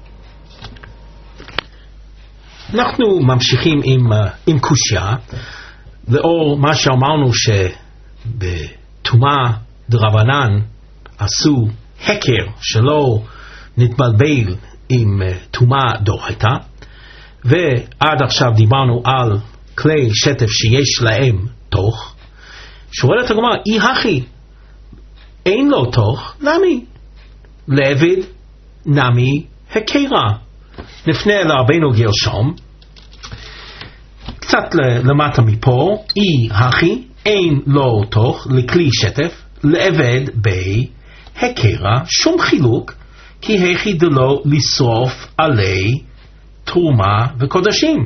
אנחנו ממשיכים עם, עם קושיה, לאור מה שאמרנו שבתומה דרבנן עשו הכר שלא נתבלבל עם תומה דאורייתא, ועד עכשיו דיברנו על כלי שטף שיש להם תוך. שואלת הגמרא, אי הכי אין לו תוך, נמי לעבד נמי הכרה. נפנה לרבנו גרשום קצת למטה מפה, אי הכי אין לו תוך לכלי שטף לעבד בהכרה שום חילוק, כי היכי דלא לשרוף עלי תרומה וקודשים.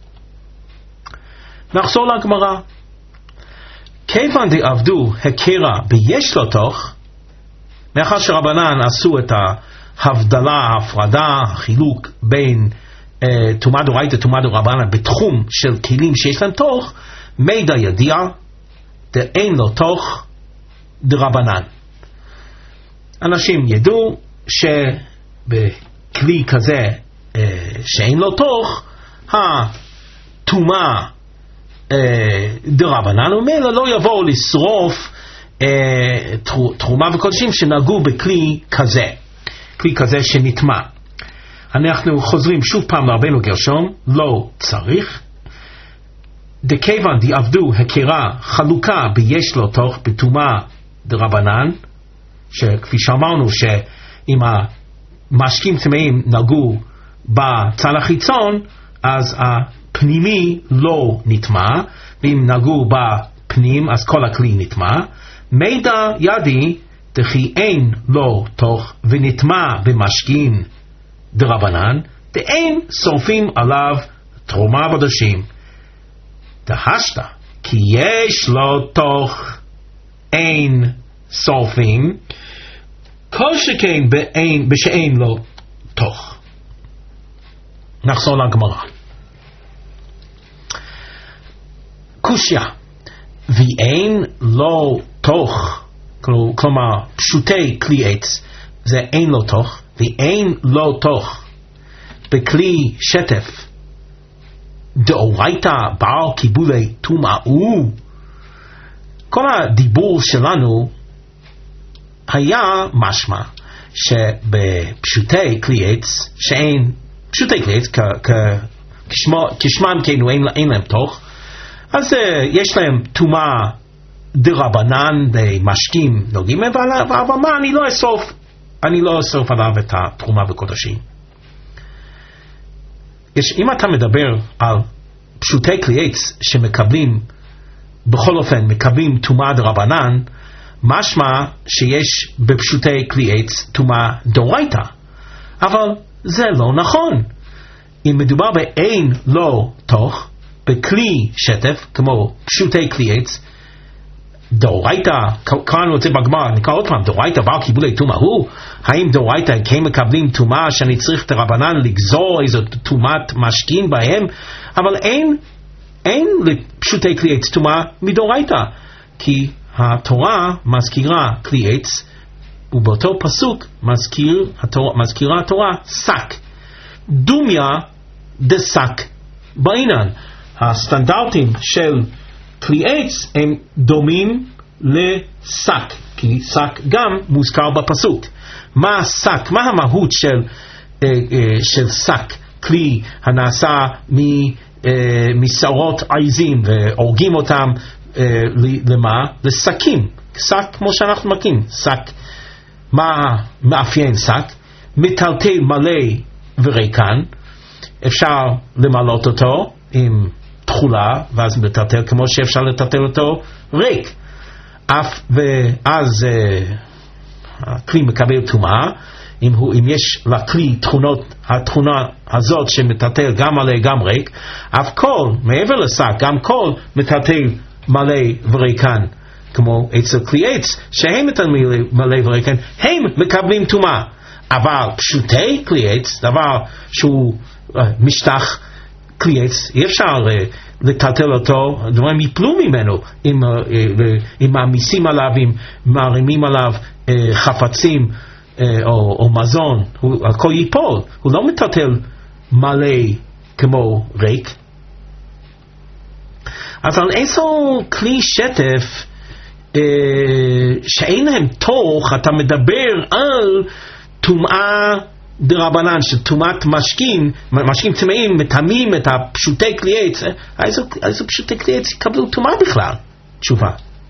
נחזור לגמרא. כיוון דעבדו הכרה ביש לו תוך, מאחר שרבנן עשו את ההבדלה, ההפרדה, החילוק בין uh, תומה דאורייתא ותומה דרבנן בתחום של כלים שיש להם תוך, מידע ידיע דאין לו תוך דרבנן. אנשים ידעו כלי כזה שאין לו תוך, התומה דרבנן, ומילא לא יבואו לשרוף תרומה וקודשים שנגעו בכלי כזה, כלי כזה שנטמע. אנחנו חוזרים שוב פעם לרבנו גרשום, לא צריך. דכיוון דעבדו הכרה חלוקה ביש לו תוך בתומה דרבנן, שכפי שאמרנו שאם המשקים טמאים נגעו בצד החיצון, אז הפנימי לא נטמע, ואם נגעו בפנים אז כל הכלי נטמע. מידע ידי דכי אין לו תוך ונטמע במשכין דרבנן, דאין שורפים עליו תרומה וקודשים. דהשתא כי יש לו תוך אין שורפים, כל שכן באין, בשאין לו תוך. נחזור לגמרא. קושיה, ואין לו תוך, כלומר פשוטי כלי עץ זה אין לו תוך, ואין לו תוך בכלי שטף דאורייתא בעל קיבולי טומאו. כל הדיבור שלנו היה משמע שבפשוטי כלי עץ שאין, פשוטי כלי עץ כשמם כאילו אין, אין להם תוך, אז uh, יש להם טומאה דרבנן במשקים נוגעים, אבל, אבל מה, אני לא אשרוף אני לא אשרוף עליו את התרומה וקודשים. יש, אם אתה מדבר על פשוטי כלי עץ שמקבלים, בכל אופן מקבלים טומאה דרבנן, משמע שיש בפשוטי כלי עץ טומאה דאורייתא, אבל זה לא נכון. אם מדובר באין לא תוך בכלי שטף כמו פשוטי כלי עץ דאורייתא, קראנו את זה בגמרא, נקרא עוד פעם, דאורייתא בעל קיבולי טומאו, האם דאורייתא כן מקבלים טומאה שאני צריך את הרבנן לגזור איזו טומאת משכין בהם, אבל אין אין לפשוטי כלי עץ טומאה מדאורייתא, כי התורה מזכירה כלי עץ, ובאותו פסוק מזכיר, התורה, מזכירה התורה שק. דומיה דשק בעינן. הסטנדרטים של כלי עץ הם דומים לשק, כי שק גם מוזכר בפסוק. מה שק? מה המהות של, אה, אה, של שק? כלי הנעשה מ, אה, משערות עיזים והורגים אותם אה, למה? לשקים. שק כמו שאנחנו מכירים. שק. מה מאפיין שק? מטלטל מלא וריקן. אפשר למלות אותו עם תחולה, ואז לטלטל כמו שאפשר לטלטל אותו ריק. אף ואז uh, הכלי מקבל טומאה. אם, הוא, אם יש לכלי תכונות, התכונה הזאת שמטלטל גם מלא גם ריק, אף כל, מעבר לשק, גם כל מטלטל מלא וריקן, כמו אצל כלי עץ, שהם מטלטלים מלא וריקן, הם מקבלים טומאה. אבל פשוטי כלי עץ, דבר שהוא uh, משטח כלי עץ, אי אפשר uh, לטלטל אותו, דברים יפלו ממנו, אם, uh, uh, אם מעמיסים עליו, אם מערימים עליו uh, חפצים, uh, או, או מזון, הוא, הכל ייפול, הוא לא מטלטל מלא כמו ריק. אבל איזו כלי שטף uh, שאין להם תוך, אתה מדבר על טומאה דרבנן, שטומאת משכין, משכין טמאים, מטמאים את הפשוטי כלי עץ, איזו, איזו פשוטי כלי עץ יקבלו טומאה בכלל? תשובה.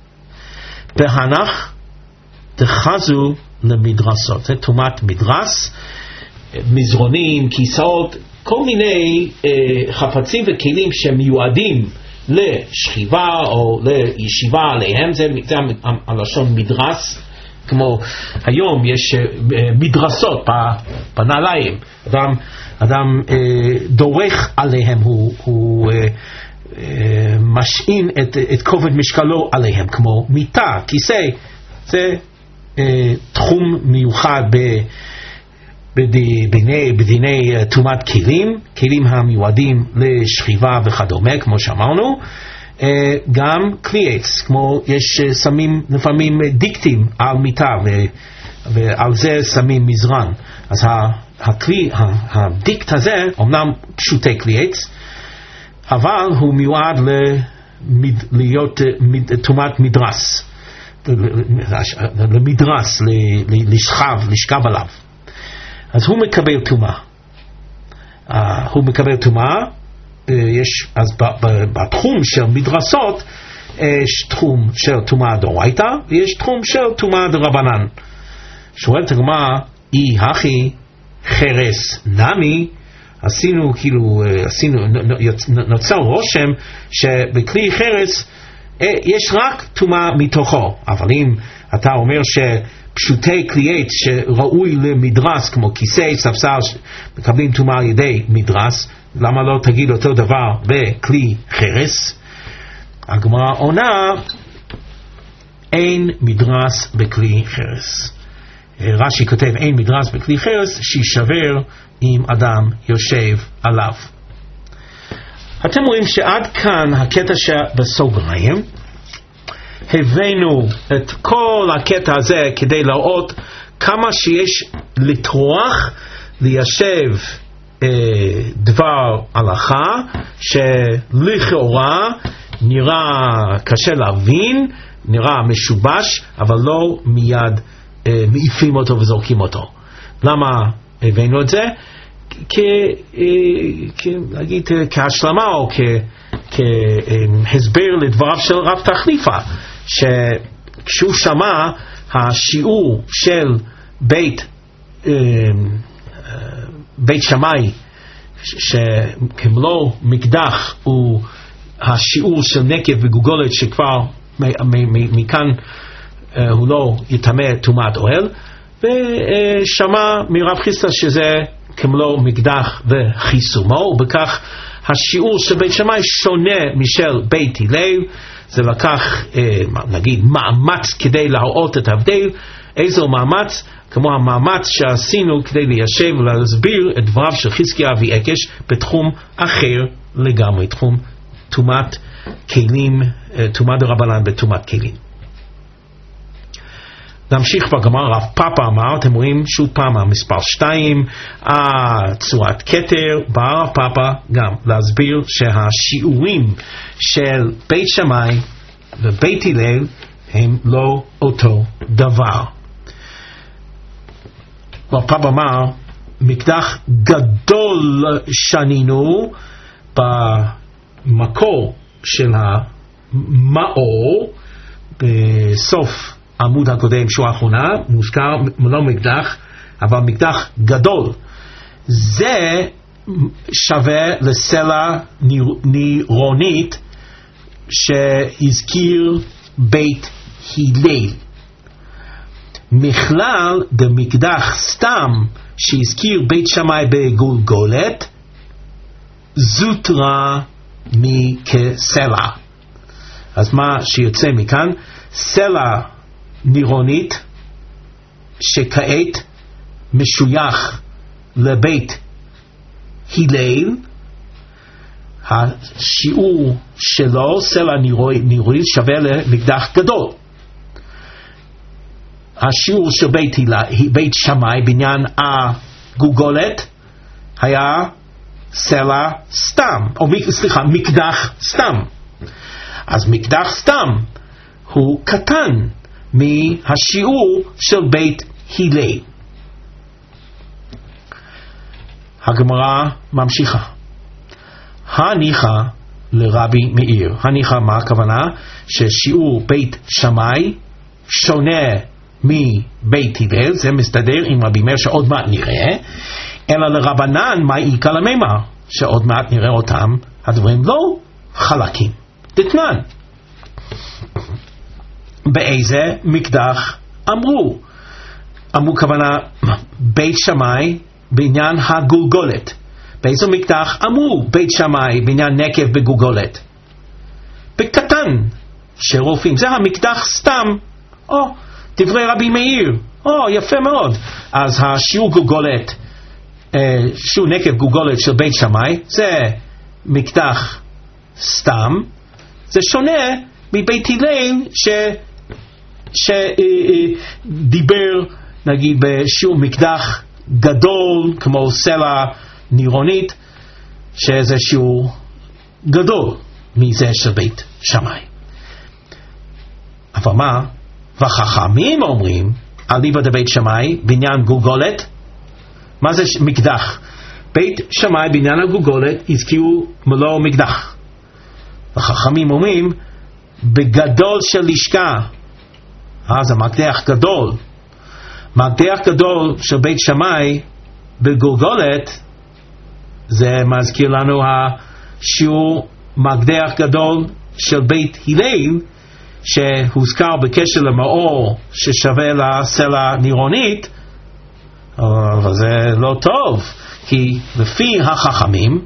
בהנח דחזו למדרסות, זה טומאת מדרס, מזרונים, כיסאות, כל מיני אה, חפצים וכלים שמיועדים לשכיבה או לישיבה עליהם, זה, זה הלשון מדרס. כמו היום יש מדרסות בנעליים, אדם, אדם אה, דורך עליהם, הוא, הוא אה, אה, משעין את, את כובד משקלו עליהם, כמו מיטה, כיסא. זה אה, תחום מיוחד ב, בדי, בדיני, בדיני טומאת כלים, כלים המיועדים לשכיבה וכדומה, כמו שאמרנו. Uh, גם כלי עץ, כמו יש uh, שמים לפעמים דיקטים על מיטה ו, ועל זה שמים מזרן, אז הכלי, הדיקט הזה, אמנם פשוטי כלי עץ, אבל הוא מיועד להיות תומת מדרס, למדרס, לשכב, לשכב עליו. אז הוא מקבל תומה. הוא מקבל תומה, יש, אז בתחום של מדרסות, יש תחום של תומה דאורייתא, ויש תחום של תומה דרבנן. שואלת הגמרא, אי הכי חרס נמי, עשינו כאילו, עשינו, נוצר רושם שבכלי חרס יש רק תומה מתוכו, אבל אם אתה אומר שפשוטי כלי עץ שראוי למדרס כמו כיסא, ספסל, מקבלים תומה על ידי מדרס, למה לא תגיד אותו דבר בכלי חרס? הגמרא עונה, אין מדרס בכלי חרס. רש"י כותב אין מדרס בכלי חרס שישבר אם אדם יושב עליו. אתם רואים שעד כאן הקטע שבסוגריים, הבאנו את כל הקטע הזה כדי להראות כמה שיש לטרוח ליישב אה, דבר הלכה שלכאורה נראה קשה להבין, נראה משובש, אבל לא מיד אה, מעיפים אותו וזורקים אותו. למה הבאנו את זה? כ, אה, כ, להגיד, כהשלמה או כ, כהסבר לדבריו של רב תחליפה, שכשהוא שמע השיעור של בית, אה, בית שמאי, שכמלוא מקדח הוא השיעור של נקב וגולגולת, שכבר מכאן הוא לא יטמא טומאת אוהל, ושמע מרב חיסדא שזה כמלוא מקדח וחיסומו, ובכך השיעור של בית שמאי שונה משל בית הלל. זה לקח נגיד מאמץ כדי להראות את ההבדל. איזו מאמץ? כמו המאמץ שעשינו כדי ליישב ולהסביר את דבריו של חזקיה אבי עקש בתחום אחר לגמרי, תחום תומת כלים, תומת דרבנן בתומת כלים. נמשיך בגמרא. רב פאפא אמר, אתם רואים שוב פעם המספר שתיים, צורת כתר, בא רב פאפא גם להסביר שהשיעורים של בית שמאי ובית הלל הם לא אותו דבר. רב פאפא אמר, מקדח גדול שנינו במקור של המאור, בסוף עמוד הקודם שהוא האחרונה, מוזכר לא מקדח, אבל מקדח גדול. זה שווה לסלע נירונית שהזכיר בית הלל. מכלל במקדח סתם שהזכיר בית שמאי בגולגולת, זוטרה מכסלע. אז מה שיוצא מכאן, סלע נירונית שכעת משוייך לבית הלל, השיעור שלו, סלע נירונית, שווה למקדח גדול. השיעור של בית, בית שמאי בעניין הגולגולת היה סלע סתם, או סליחה, מקדח סתם. אז מקדח סתם הוא קטן מהשיעור של בית הלל. הגמרא ממשיכה. הניחא לרבי מאיר. הניחא, מה הכוונה? ששיעור בית שמאי שונה מבית הלל, זה מסתדר עם רבי מאיר שעוד מעט נראה, אלא לרבנן מה איכא למימר, שעוד מעט נראה אותם הדברים לא חלקים. דתנן, באיזה מקדח אמרו? אמרו כוונה בית שמאי בעניין הגולגולת. באיזה מקדח אמרו בית שמאי בעניין נקב בגולגולת? בקטן שרופאים. זה המקדח סתם. או, דברי רבי מאיר. או, יפה מאוד. אז השיעור גולגולת, שיעור נקב גולגולת של בית שמאי, זה מקדח סתם. זה שונה מבית הלל ש... שדיבר נגיד בשיעור מקדח גדול כמו סלע נירונית, שזה שיעור גדול מזה של בית שמאי. אבל מה? וחכמים אומרים אליבא דבית שמאי בעניין גולגולת. מה זה מקדח? בית שמאי בעניין הגולגולת הזכירו מלוא מקדח. וחכמים אומרים בגדול של לשכה, אז המקדח גדול. מקדח גדול של בית שמאי בגולגולת, זה מזכיר לנו השיעור מקדח גדול של בית הלל, שהוזכר בקשר למאור ששווה לסלע נירונית, אבל זה לא טוב, כי לפי החכמים,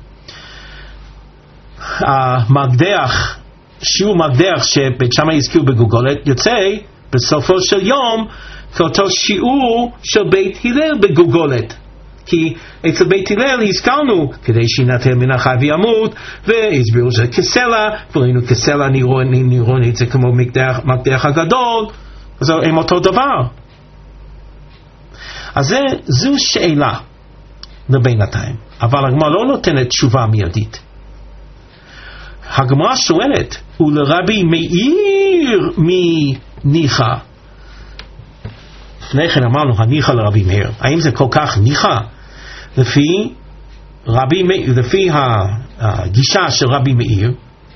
המקדח, שיעור מקדח שבית שמאי הזכיר בגולגולת, יוצא בסופו של יום כאותו שיעור של בית הלל בגולגולת. כי אצל בית הלל הזכרנו כדי שינטל מן החי וימות, והסבירו שזה כסלע, וראינו כסלע נירונית, נירונית זה כמו מקדח, מקדח הגדול, אז הם אותו דבר. אז זה, זו שאלה לבינתיים, אבל הגמרא לא נותנת תשובה מיידית. הגמרא שואלת, ולרבי מאיר מניחא. לפני כן אמרנו הניחא לרבי מאיר, האם זה כל כך ניחא? לפי רבי מאיר, לפי הגישה של רבי מאיר,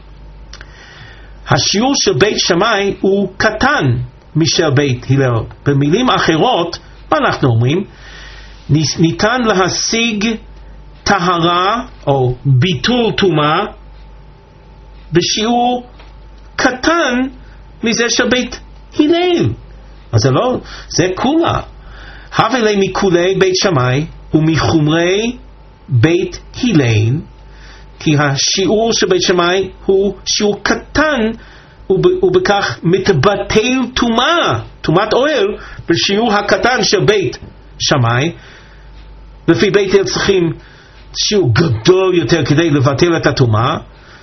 השיעור של בית שמאי הוא קטן משל בית הלל. במילים אחרות, מה אנחנו אומרים? ניתן להשיג טהרה או ביטול טומאה בשיעור קטן מזה של בית הלל. אז זה לא, זה כולה. הווה לי מכולי בית שמאי ומחומרי בית הלל, כי השיעור של בית שמאי הוא שיעור קטן, ובכך מתבטל טומאה, טומאת אוהל, בשיעור הקטן של בית שמאי. לפי בית הלל צריכים שיעור גדול יותר כדי לבטל את הטומאה,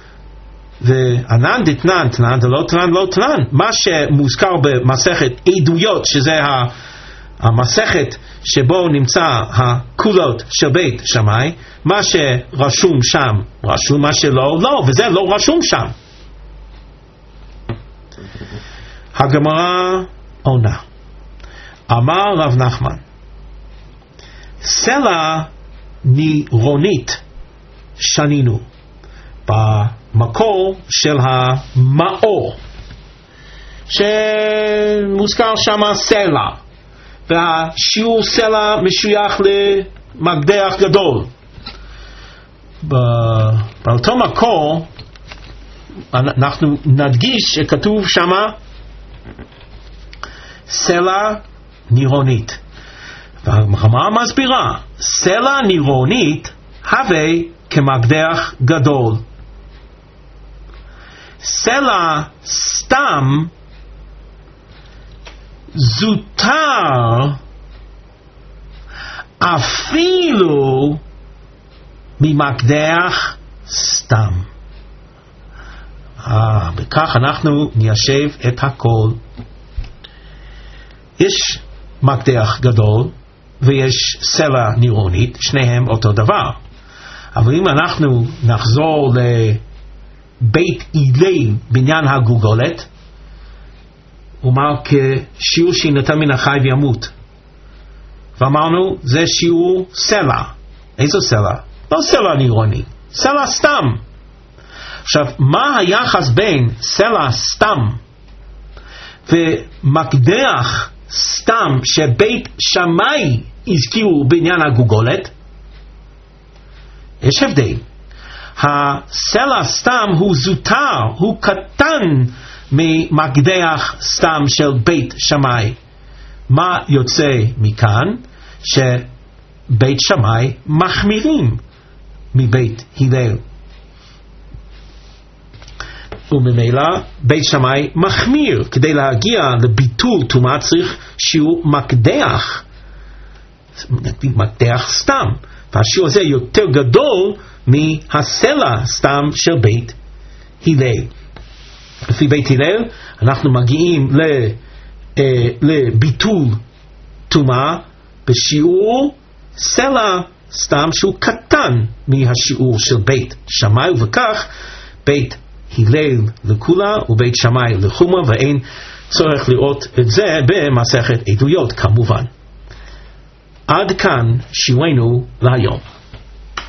וענן דתנן, תנן דלא תנן לא תנן. מה שמוזכר במסכת עדויות, שזה המסכת שבו נמצא הקולות של בית שמאי, מה שרשום שם רשום, מה שלא לא, וזה לא רשום שם. הגמרא עונה, אמר רב נחמן, סלע נירונית שנינו במקור של המאור, שמוזכר שם סלע, והשיעור סלע משוייך למקדח גדול. באותו מקור אנחנו נדגיש שכתוב שם סלע נירונית, והגמרא מסבירה, סלע נירונית הווה כמקדח גדול. סלע סתם זוטר אפילו ממקדח סתם. אה, בכך אנחנו ניישב את הכל. יש מקדח גדול ויש סלע נירונית, שניהם אותו דבר. אבל אם אנחנו נחזור לבית הלל בעניין הגולגולת, הוא אמר כשיעור שינטל מן החי וימות, ואמרנו זה שיעור סלע. איזו סלע? לא סלע נירוני, סלע סתם. עכשיו, מה היחס בין סלע סתם ומקדח סתם שבית שמאי הזכירו בעניין הגולגולת? יש הבדל. הסלע סתם הוא זוטר, הוא קטן ממקדח סתם של בית שמאי. מה יוצא מכאן? שבית שמאי מחמירים מבית הלל, וממילא בית שמאי מחמיר. כדי להגיע לביטול טומאה צריך שיעור מקדח, מקדח סתם, והשיעור הזה יותר גדול מהסלע סתם של בית הלל. לפי בית הלל אנחנו מגיעים לביטול טומאה בשיעור סלע סתם שהוא קטן מהשיעור של בית שמאי, וכך בית הלל לכולה ובית שמאי לחומה, ואין צורך לראות את זה במסכת עדויות כמובן. עד כאן שיעורנו להיום.